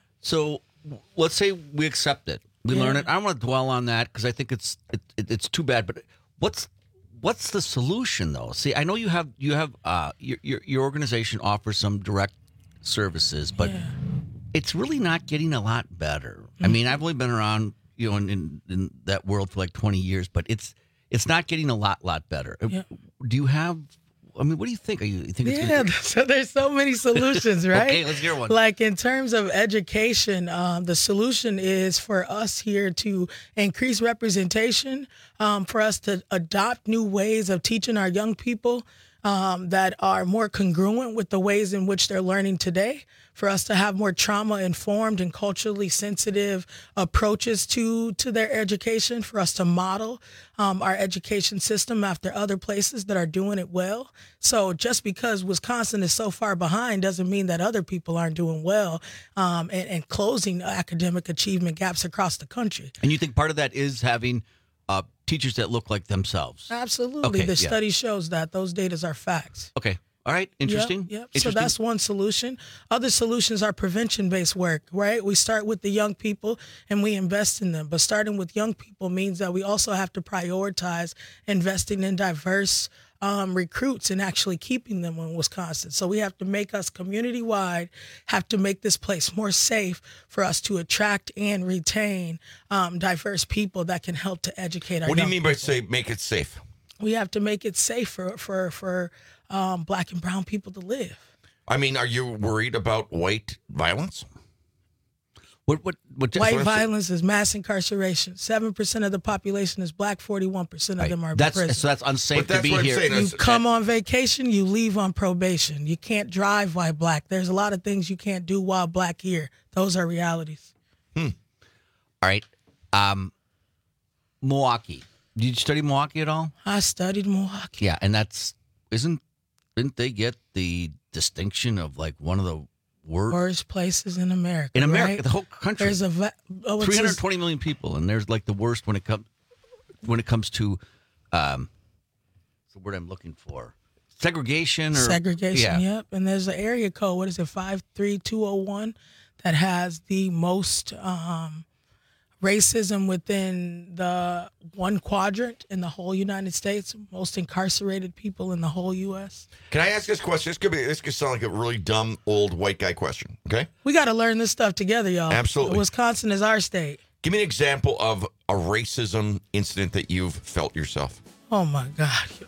Speaker 19: So let's say we accept it. We
Speaker 26: Yeah.
Speaker 19: learn it. I don't want to dwell on that because I think it's it, it, it's too bad. But what's what's the solution though? See, I know you have you have uh, your, your your organization offers some direct services, but
Speaker 26: Yeah.
Speaker 19: it's really not getting a lot better. I mean, I've only been around you know in, in, in that world for like twenty years, but it's it's not getting a lot lot better.
Speaker 26: Yeah.
Speaker 19: Do you have? I mean, what do you think? Are you, you think it's
Speaker 26: Yeah,
Speaker 19: gonna,
Speaker 26: so there's so many solutions, right?
Speaker 19: Okay, let's hear one.
Speaker 26: Like in terms of education, um, the solution is for us here to increase representation, um, for us to adopt new ways of teaching our young people um, that are more congruent with the ways in which they're learning today, for us to have more trauma-informed and culturally sensitive approaches to, to their education, for us to model um, our education system after other places that are doing it well. So just because Wisconsin is so far behind doesn't mean that other people aren't doing well um, and, and closing academic achievement gaps across the country.
Speaker 19: and you think part of that is having uh, teachers that look like themselves?
Speaker 26: Absolutely.
Speaker 19: Okay,
Speaker 26: the
Speaker 19: yeah.
Speaker 26: study shows that. Those data are facts.
Speaker 19: Okay. All right. Interesting.
Speaker 26: Yep, yep. So
Speaker 19: Interesting.
Speaker 26: that's one solution. Other solutions are prevention-based work, right? We start with the young people and we invest in them. But starting with young people means that we also have to prioritize investing in diverse um, recruits and actually keeping them in Wisconsin. So we have to make us community-wide, have to make this place more safe for us to attract and retain um, diverse people that can help to educate our
Speaker 18: What do you
Speaker 26: young
Speaker 18: mean by say make it safe?
Speaker 26: We have to make it safe for for for um, black and brown people to live.
Speaker 18: I mean, are you worried about white violence?
Speaker 19: What what what?
Speaker 26: White violence is mass incarceration. Seven percent of the population is black. Forty-one percent of them are in
Speaker 19: That's
Speaker 26: prison.
Speaker 19: so that's unsafe
Speaker 18: But that's
Speaker 19: to be
Speaker 18: what I'm
Speaker 19: here.
Speaker 18: saying.
Speaker 26: You
Speaker 18: That's-
Speaker 26: come on vacation, you leave on probation. You can't drive while black. There's a lot of things you can't do while black here. Those are realities.
Speaker 19: All right. Um, Milwaukee. Did you study Milwaukee at all?
Speaker 26: I studied Milwaukee.
Speaker 19: Yeah, and that's isn't didn't they get the distinction of like one of the worst
Speaker 26: Worst places in America.
Speaker 19: in America,
Speaker 26: right?
Speaker 19: the whole country?
Speaker 26: There's a va- oh, it's
Speaker 19: three hundred
Speaker 26: just-
Speaker 19: twenty million people, and there's like the worst when it comes when it comes to um, what's the word I'm looking for? Segregation or
Speaker 26: segregation.
Speaker 19: Yeah.
Speaker 26: Yep. And there's an area code. What is it? Five three two zero one that has the most um, racism within the one quadrant in the whole United States. Most incarcerated people in the whole U S.
Speaker 18: Can I ask this question? This could be. This could sound like a really dumb old white guy question. Okay.
Speaker 26: We got to learn this stuff together, y'all.
Speaker 18: Absolutely.
Speaker 26: Wisconsin is our state.
Speaker 18: Give me an example of a racism incident that you've felt yourself.
Speaker 26: Oh my God. Yo.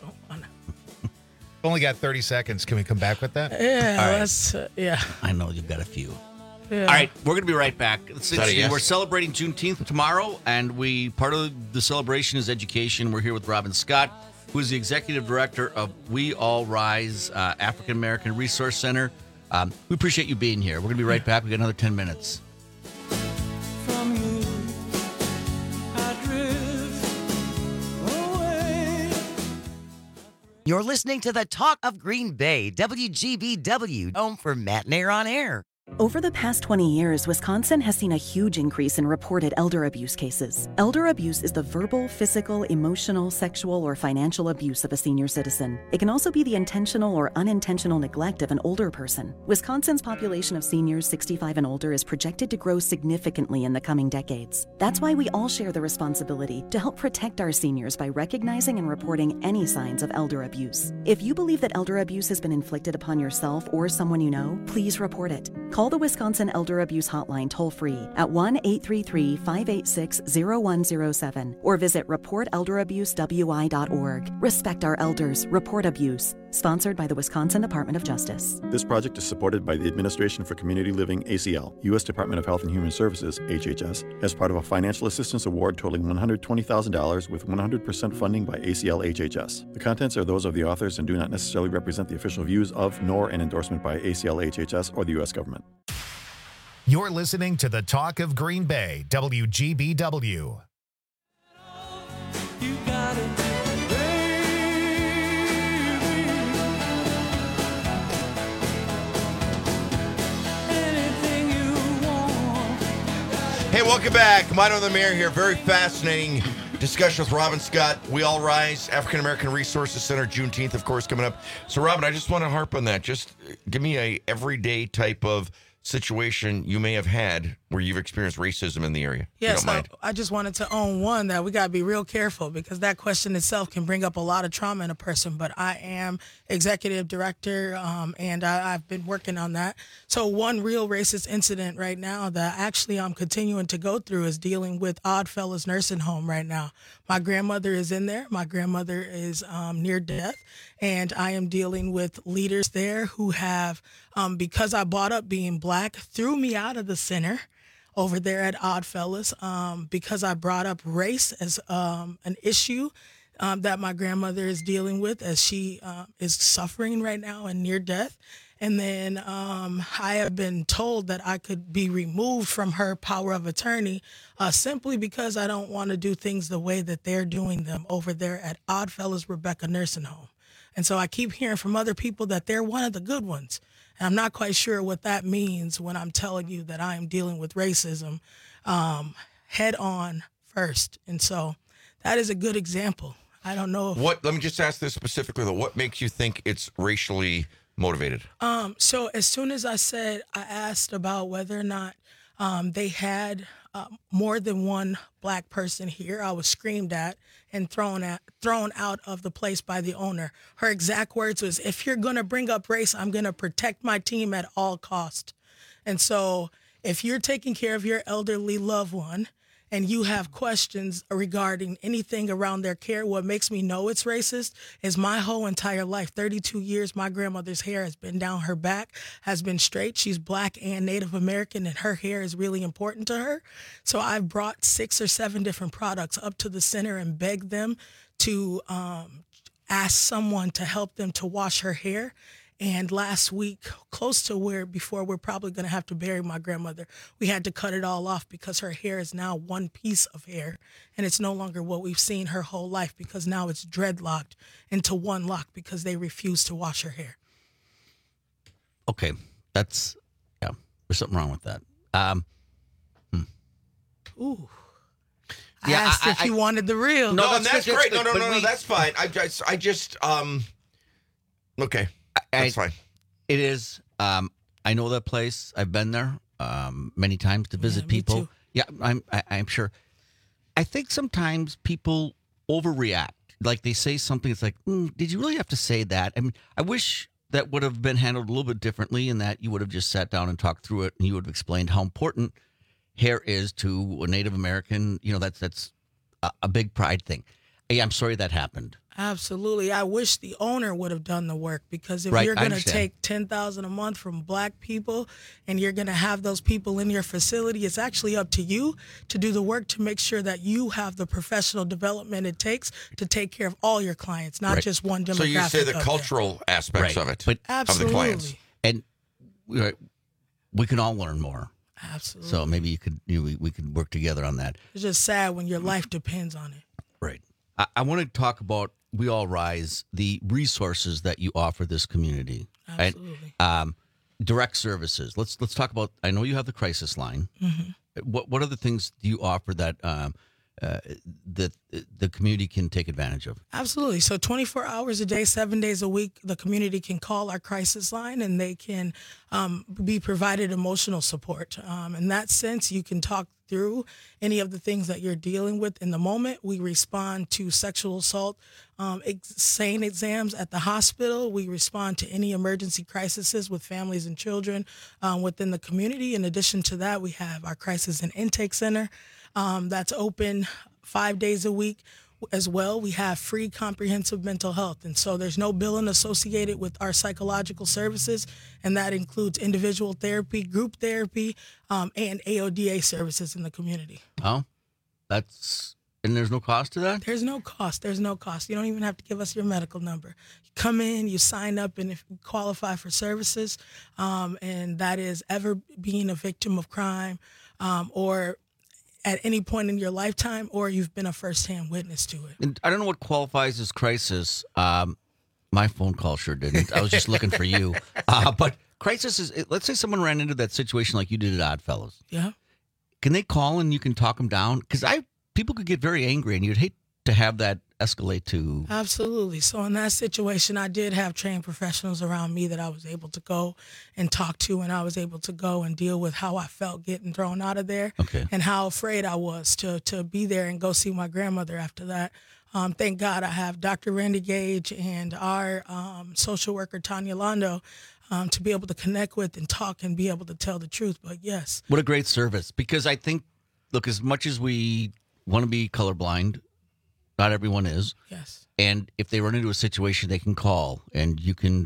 Speaker 27: Only got thirty seconds. Can we come back with that?
Speaker 26: Yeah.
Speaker 19: All right.
Speaker 26: That's uh, yeah.
Speaker 19: I know you've got a few.
Speaker 26: yeah.
Speaker 19: All right, we're going to be right back. It's-
Speaker 18: Is that a
Speaker 19: it's-
Speaker 18: yes?
Speaker 19: We're celebrating Juneteenth tomorrow, and we part of the celebration is education. We're here with Robin Scott. who is the executive director of We All Rise uh, African American Resource Center. Um, we appreciate you being here. We're going to be right back. We got another ten minutes.
Speaker 9: From you, I drift away.
Speaker 11: You're listening to the Talk of Green Bay, W G B W, home for Matt and Air on Air.
Speaker 12: Over the past twenty years, Wisconsin has seen a huge increase in reported elder abuse cases. Elder abuse is the verbal, physical, emotional, sexual, or financial abuse of a senior citizen. It can also be the intentional or unintentional neglect of an older person. Wisconsin's population of seniors sixty-five and older is projected to grow significantly in the coming decades. That's why we all share the responsibility to help protect our seniors by recognizing and reporting any signs of elder abuse. If you believe that elder abuse has been inflicted upon yourself or someone you know, please report it. Call the Wisconsin Elder Abuse Hotline toll-free at one eight three three, five eight six, zero one zero seven or visit report elder abuse w i dot org. Respect our elders. Report abuse. Sponsored by the Wisconsin Department of Justice.
Speaker 13: This project is supported by the Administration for Community Living, A C L, U S Department of Health and Human Services, H H S, as part of a financial assistance award totaling one hundred twenty thousand dollars with one hundred percent funding by A C L H H S. The contents are those of the authors and do not necessarily represent the official views of, nor an endorsement by A C L H H S or the U S government.
Speaker 1: You're listening to the Talk of Green Bay, W G B W.
Speaker 9: You got it, baby. Anything you want.
Speaker 18: Hey, welcome back. Mino the Mayor here. Very fascinating discussion with Robin Scott. We All Rise, African American Resources Center, Juneteenth, of course, coming up. So, Robin, I just want to harp on that. Just give me a everyday type of situation you may have had where you've experienced racism in the area.
Speaker 26: Yes, I, I just wanted to own one that we got to be real careful because that question itself can bring up a lot of trauma in a person. But I am executive director, um, and I, I've been working on that. So one real racist incident right now that actually I'm continuing to go through is dealing with Oddfellows Nursing Home right now. My grandmother is in there. My grandmother is um, near death, and I am dealing with leaders there who have, um, because I brought up being black, threw me out of the center over there at Oddfellows um, because I brought up race as um, an issue um, that my grandmother is dealing with as she uh, is suffering right now and near death. And then um, I have been told that I could be removed from her power of attorney uh, simply because I don't want to do things the way that they're doing them over there at Oddfellows Rebecca Nursing Home. And so I keep hearing from other people that they're one of the good ones. And I'm not quite sure what that means when I'm telling you that I am dealing with racism um, head on first. And so that is a good example. I don't know if...
Speaker 18: What? Let me just ask this specifically, though. What makes you think it's racially motivated?
Speaker 26: Um, so as soon as I said, I asked about whether or not um, they had uh, more than one black person here, I was screamed at and thrown at, thrown out of the place by the owner. Her exact words was, if you're going to bring up race, I'm going to protect my team at all cost. And so if you're taking care of your elderly loved one and you have questions regarding anything around their care, what makes me know it's racist is my whole entire life, thirty-two years, my grandmother's hair has been down her back, has been straight. She's black and Native American, and her hair is really important to her. So I've brought six or seven different products up to the center and begged them to um, ask someone to help them to wash her hair. And last week, close to where before we're probably going to have to bury my grandmother, we had to cut it all off because her hair is now one piece of hair. And it's no longer what we've seen her whole life because now it's dreadlocked into one lock because they refuse to wash her hair.
Speaker 19: Okay. That's, yeah, there's something wrong with that. Um, hmm.
Speaker 26: Ooh. I
Speaker 19: Yeah,
Speaker 26: asked
Speaker 19: I-
Speaker 26: if
Speaker 19: I-
Speaker 26: you wanted the real.
Speaker 18: No, and that's
Speaker 19: good,
Speaker 18: great.
Speaker 19: that's
Speaker 18: No, no,
Speaker 19: good,
Speaker 18: no,
Speaker 19: but
Speaker 18: no,
Speaker 19: we-
Speaker 18: that's fine. I just, I just, um, okay, that's fine.
Speaker 19: It is. Um, I know that place. I've been there um, many times to visit
Speaker 26: me
Speaker 19: people.
Speaker 26: too.
Speaker 19: Yeah, I'm. I, I'm sure. I think sometimes people overreact. Like they say something. It's like, mm, did you really have to say that? I mean, I wish that would have been handled a little bit differently, and that you would have just sat down and talked through it, and you would have explained how important hair is to a Native American. You know, that's that's a, a big pride thing. Hey, I'm sorry that happened.
Speaker 26: Absolutely. I wish the owner would have done the work, because if
Speaker 19: Right,
Speaker 26: you're
Speaker 19: I
Speaker 26: going to
Speaker 19: understand.
Speaker 26: take ten thousand dollars a month from black people and you're going to have those people in your facility, it's actually up to you to do the work to make sure that you have the professional development it takes to take care of all your clients, not
Speaker 19: Right.
Speaker 26: just one demographic.
Speaker 18: So you say the
Speaker 26: of them.
Speaker 18: cultural aspects
Speaker 19: Right.
Speaker 18: of it,
Speaker 19: But-
Speaker 18: of the clients.
Speaker 19: And we, we can all learn more.
Speaker 26: Absolutely.
Speaker 19: So maybe you could you, we, we could work together on that.
Speaker 26: It's just sad when your life depends on it.
Speaker 19: Right. I, I want to talk about We All Rise, the resources that you offer this community.
Speaker 26: Absolutely.
Speaker 19: And, um, direct services. Let's let's talk about. I know you have the crisis line.
Speaker 26: Mhm.
Speaker 19: What what other things do you offer that um, uh, that the community can take advantage of?
Speaker 26: Absolutely. So twenty-four hours a day, seven days a week, the community can call our crisis line and they can um, be provided emotional support. Um, in that sense, you can talk through any of the things that you're dealing with in the moment. We respond to sexual assault, um, ex- SANE exams at the hospital. We respond to any emergency crises with families and children um, within the community. In addition to that, we have our crisis and intake center um, that's open five days a week. As well, we have free comprehensive mental health. And so there's no billing associated with our psychological services, and that includes individual therapy, group therapy, um, and A O D A services in the community.
Speaker 19: Oh, that's and there's no cost to that?
Speaker 26: There's no cost. There's no cost. You don't even have to give us your medical number. You come in, you sign up, and if you qualify for services, um, and that is ever being a victim of crime um, or at any point in your lifetime, or you've been a firsthand witness to it.
Speaker 19: And I don't know what qualifies as crisis. Um, my phone call sure didn't. I was just looking for you. Uh, but crisis is, let's say someone ran into that situation like you did at Oddfellows.
Speaker 26: Yeah.
Speaker 19: Can they call and you can talk them down? Because I people could get very angry, and you'd hate to have that escalate to.
Speaker 26: Absolutely. So in that situation, I did have trained professionals around me that I was able to go and talk to, and I was able to go and deal with how I felt getting thrown out of there,
Speaker 19: Okay.
Speaker 26: and how afraid I was to to be there and go see my grandmother after that. Um, thank God I have Doctor Randy Gage and our um, social worker, Tanya Londo, um, to be able to connect with and talk and be able to tell the truth. But yes,
Speaker 19: What a great service. Because I think, look, as much as we want to be colorblind, not everyone is.
Speaker 26: Yes.
Speaker 19: And if they run into a situation, they can call and you can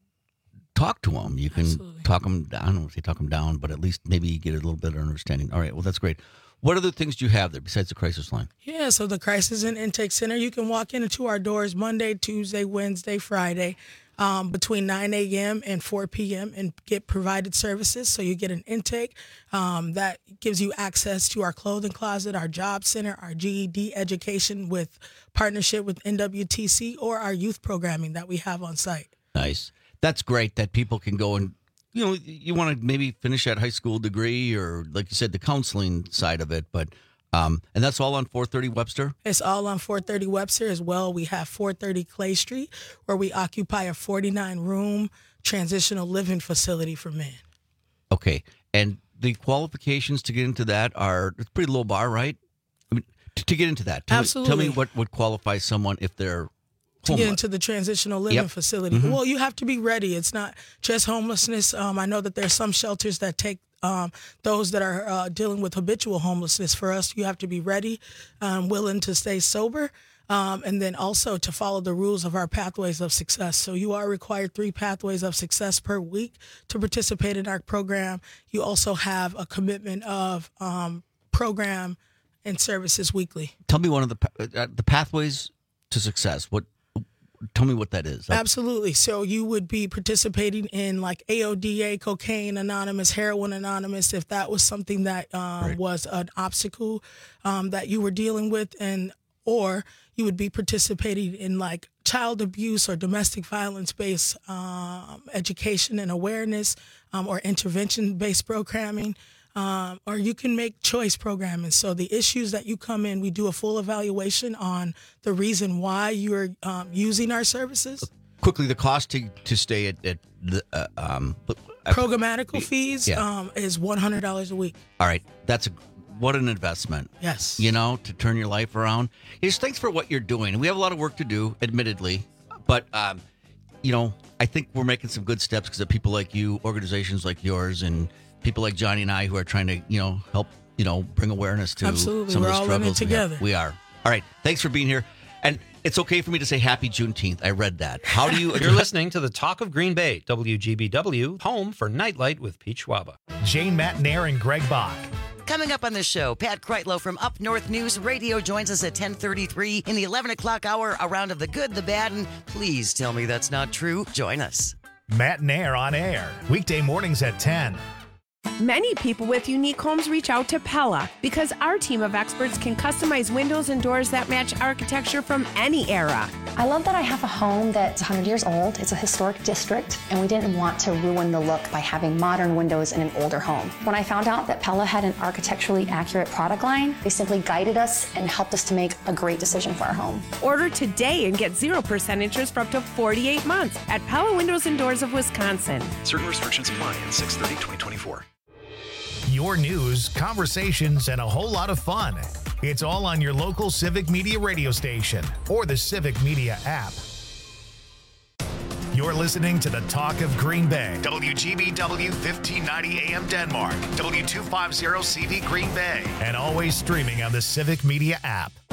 Speaker 19: talk to them. You can
Speaker 26: Absolutely.
Speaker 19: talk them down. I don't know if you talk them down, but at least maybe you get a little better understanding. All right. Well, that's great. What other things do you have there besides the crisis line?
Speaker 26: Yeah, so the Crisis and Intake Center, you can walk into our doors Monday, Tuesday, Wednesday, Friday, um, between nine a.m. and four p.m. and get provided services. So you get an intake um, that gives you access to our clothing closet, our job center, our G E D education with partnership with N W T C, or our youth programming that we have on site.
Speaker 19: Nice. That's great that people can go and, you know, you want to maybe finish that high school degree or, like you said, the counseling side of it. But, um, and that's all on four thirty Webster?
Speaker 26: It's all on four thirty Webster as well. We have four thirty Clay Street, where we occupy a forty-nine room transitional living facility for men.
Speaker 19: Okay. And the qualifications to get into that are, it's a pretty low bar, right? I mean, to, to get into that. Tell
Speaker 26: Absolutely.
Speaker 19: Me, tell me what would qualify someone if they're
Speaker 26: to
Speaker 19: homeless.
Speaker 26: get into the transitional living
Speaker 19: Yep.
Speaker 26: facility.
Speaker 19: Mhm.
Speaker 26: Well, you have to be ready. It's not just homelessness. Um, I know that there's some shelters that take um, those that are uh, dealing with habitual homelessness. For us, you have to be ready, um, willing to stay sober, um, and then also to follow the rules of our pathways of success. So you are required three pathways of success per week to participate in our program. You also have a commitment of um, program and services weekly.
Speaker 19: Tell me one of the pa- uh, the pathways to success. What? Tell me what that is.
Speaker 26: Absolutely. So you would be participating in like A O D A, Cocaine Anonymous, Heroin Anonymous, if that was something that um,
Speaker 19: Right.
Speaker 26: was an obstacle um, that you were dealing with, and or you would be participating in like child abuse or domestic violence based um, education and awareness, um, or intervention based programming. Um, or you can make choice programming. So the issues that you come in, we do a full evaluation on the reason why you're um, using our services.
Speaker 19: Quickly, the cost to, to stay at, at the uh, um. uh,
Speaker 26: Programmatical fees
Speaker 19: Yeah.
Speaker 26: um, is one hundred dollars a week.
Speaker 19: All right, that's a what an investment.
Speaker 26: Yes.
Speaker 19: You know, to turn your life around. Yes, thanks for what you're doing. We have a lot of work to do, admittedly, but um, you know, I think we're making some good steps because of people like you, organizations like yours, and people like Johnny and I who are trying to, you know, help, you know, bring awareness to
Speaker 26: Absolutely.
Speaker 19: some
Speaker 26: We're
Speaker 19: of the
Speaker 26: all in it
Speaker 19: struggles we have.
Speaker 26: together.
Speaker 19: We are. All right. Thanks for being here. And It's okay for me to say Happy Juneteenth. I read that. How do you?
Speaker 15: You're listening to the Talk of Green Bay, W G B W, home for Nightlight with Pete Schwaba.
Speaker 1: Jane Matnair and Greg Bach.
Speaker 11: Coming up on the show, Pat Kreitlow from Up North News Radio joins us at ten thirty-three in the eleven o'clock hour, a round of the good, the bad, and please tell me that's not true. Join us.
Speaker 1: Matnair on air, weekday mornings at ten.
Speaker 16: Many people with unique homes reach out to Pella because our team of experts can customize windows and doors that match architecture from any era.
Speaker 17: I love that I have a home that's one hundred years old. It's a historic district, and we didn't want to ruin the look by having modern windows in an older home. When I found out that Pella had an architecturally accurate product line, they simply guided us and helped us to make a great decision for our home.
Speaker 16: Order today and get zero percent interest for up to forty-eight months at Pella Windows and Doors of Wisconsin.
Speaker 20: Certain restrictions apply in six thirty twenty twenty-four.
Speaker 1: Your news, conversations, and a whole lot of fun. It's all on your local Civic Media radio station or the Civic Media app. You're listening to the Talk of Green Bay. W G B W fifteen ninety A M Denmark. W two fifty C V Green Bay. And always streaming on the Civic Media app.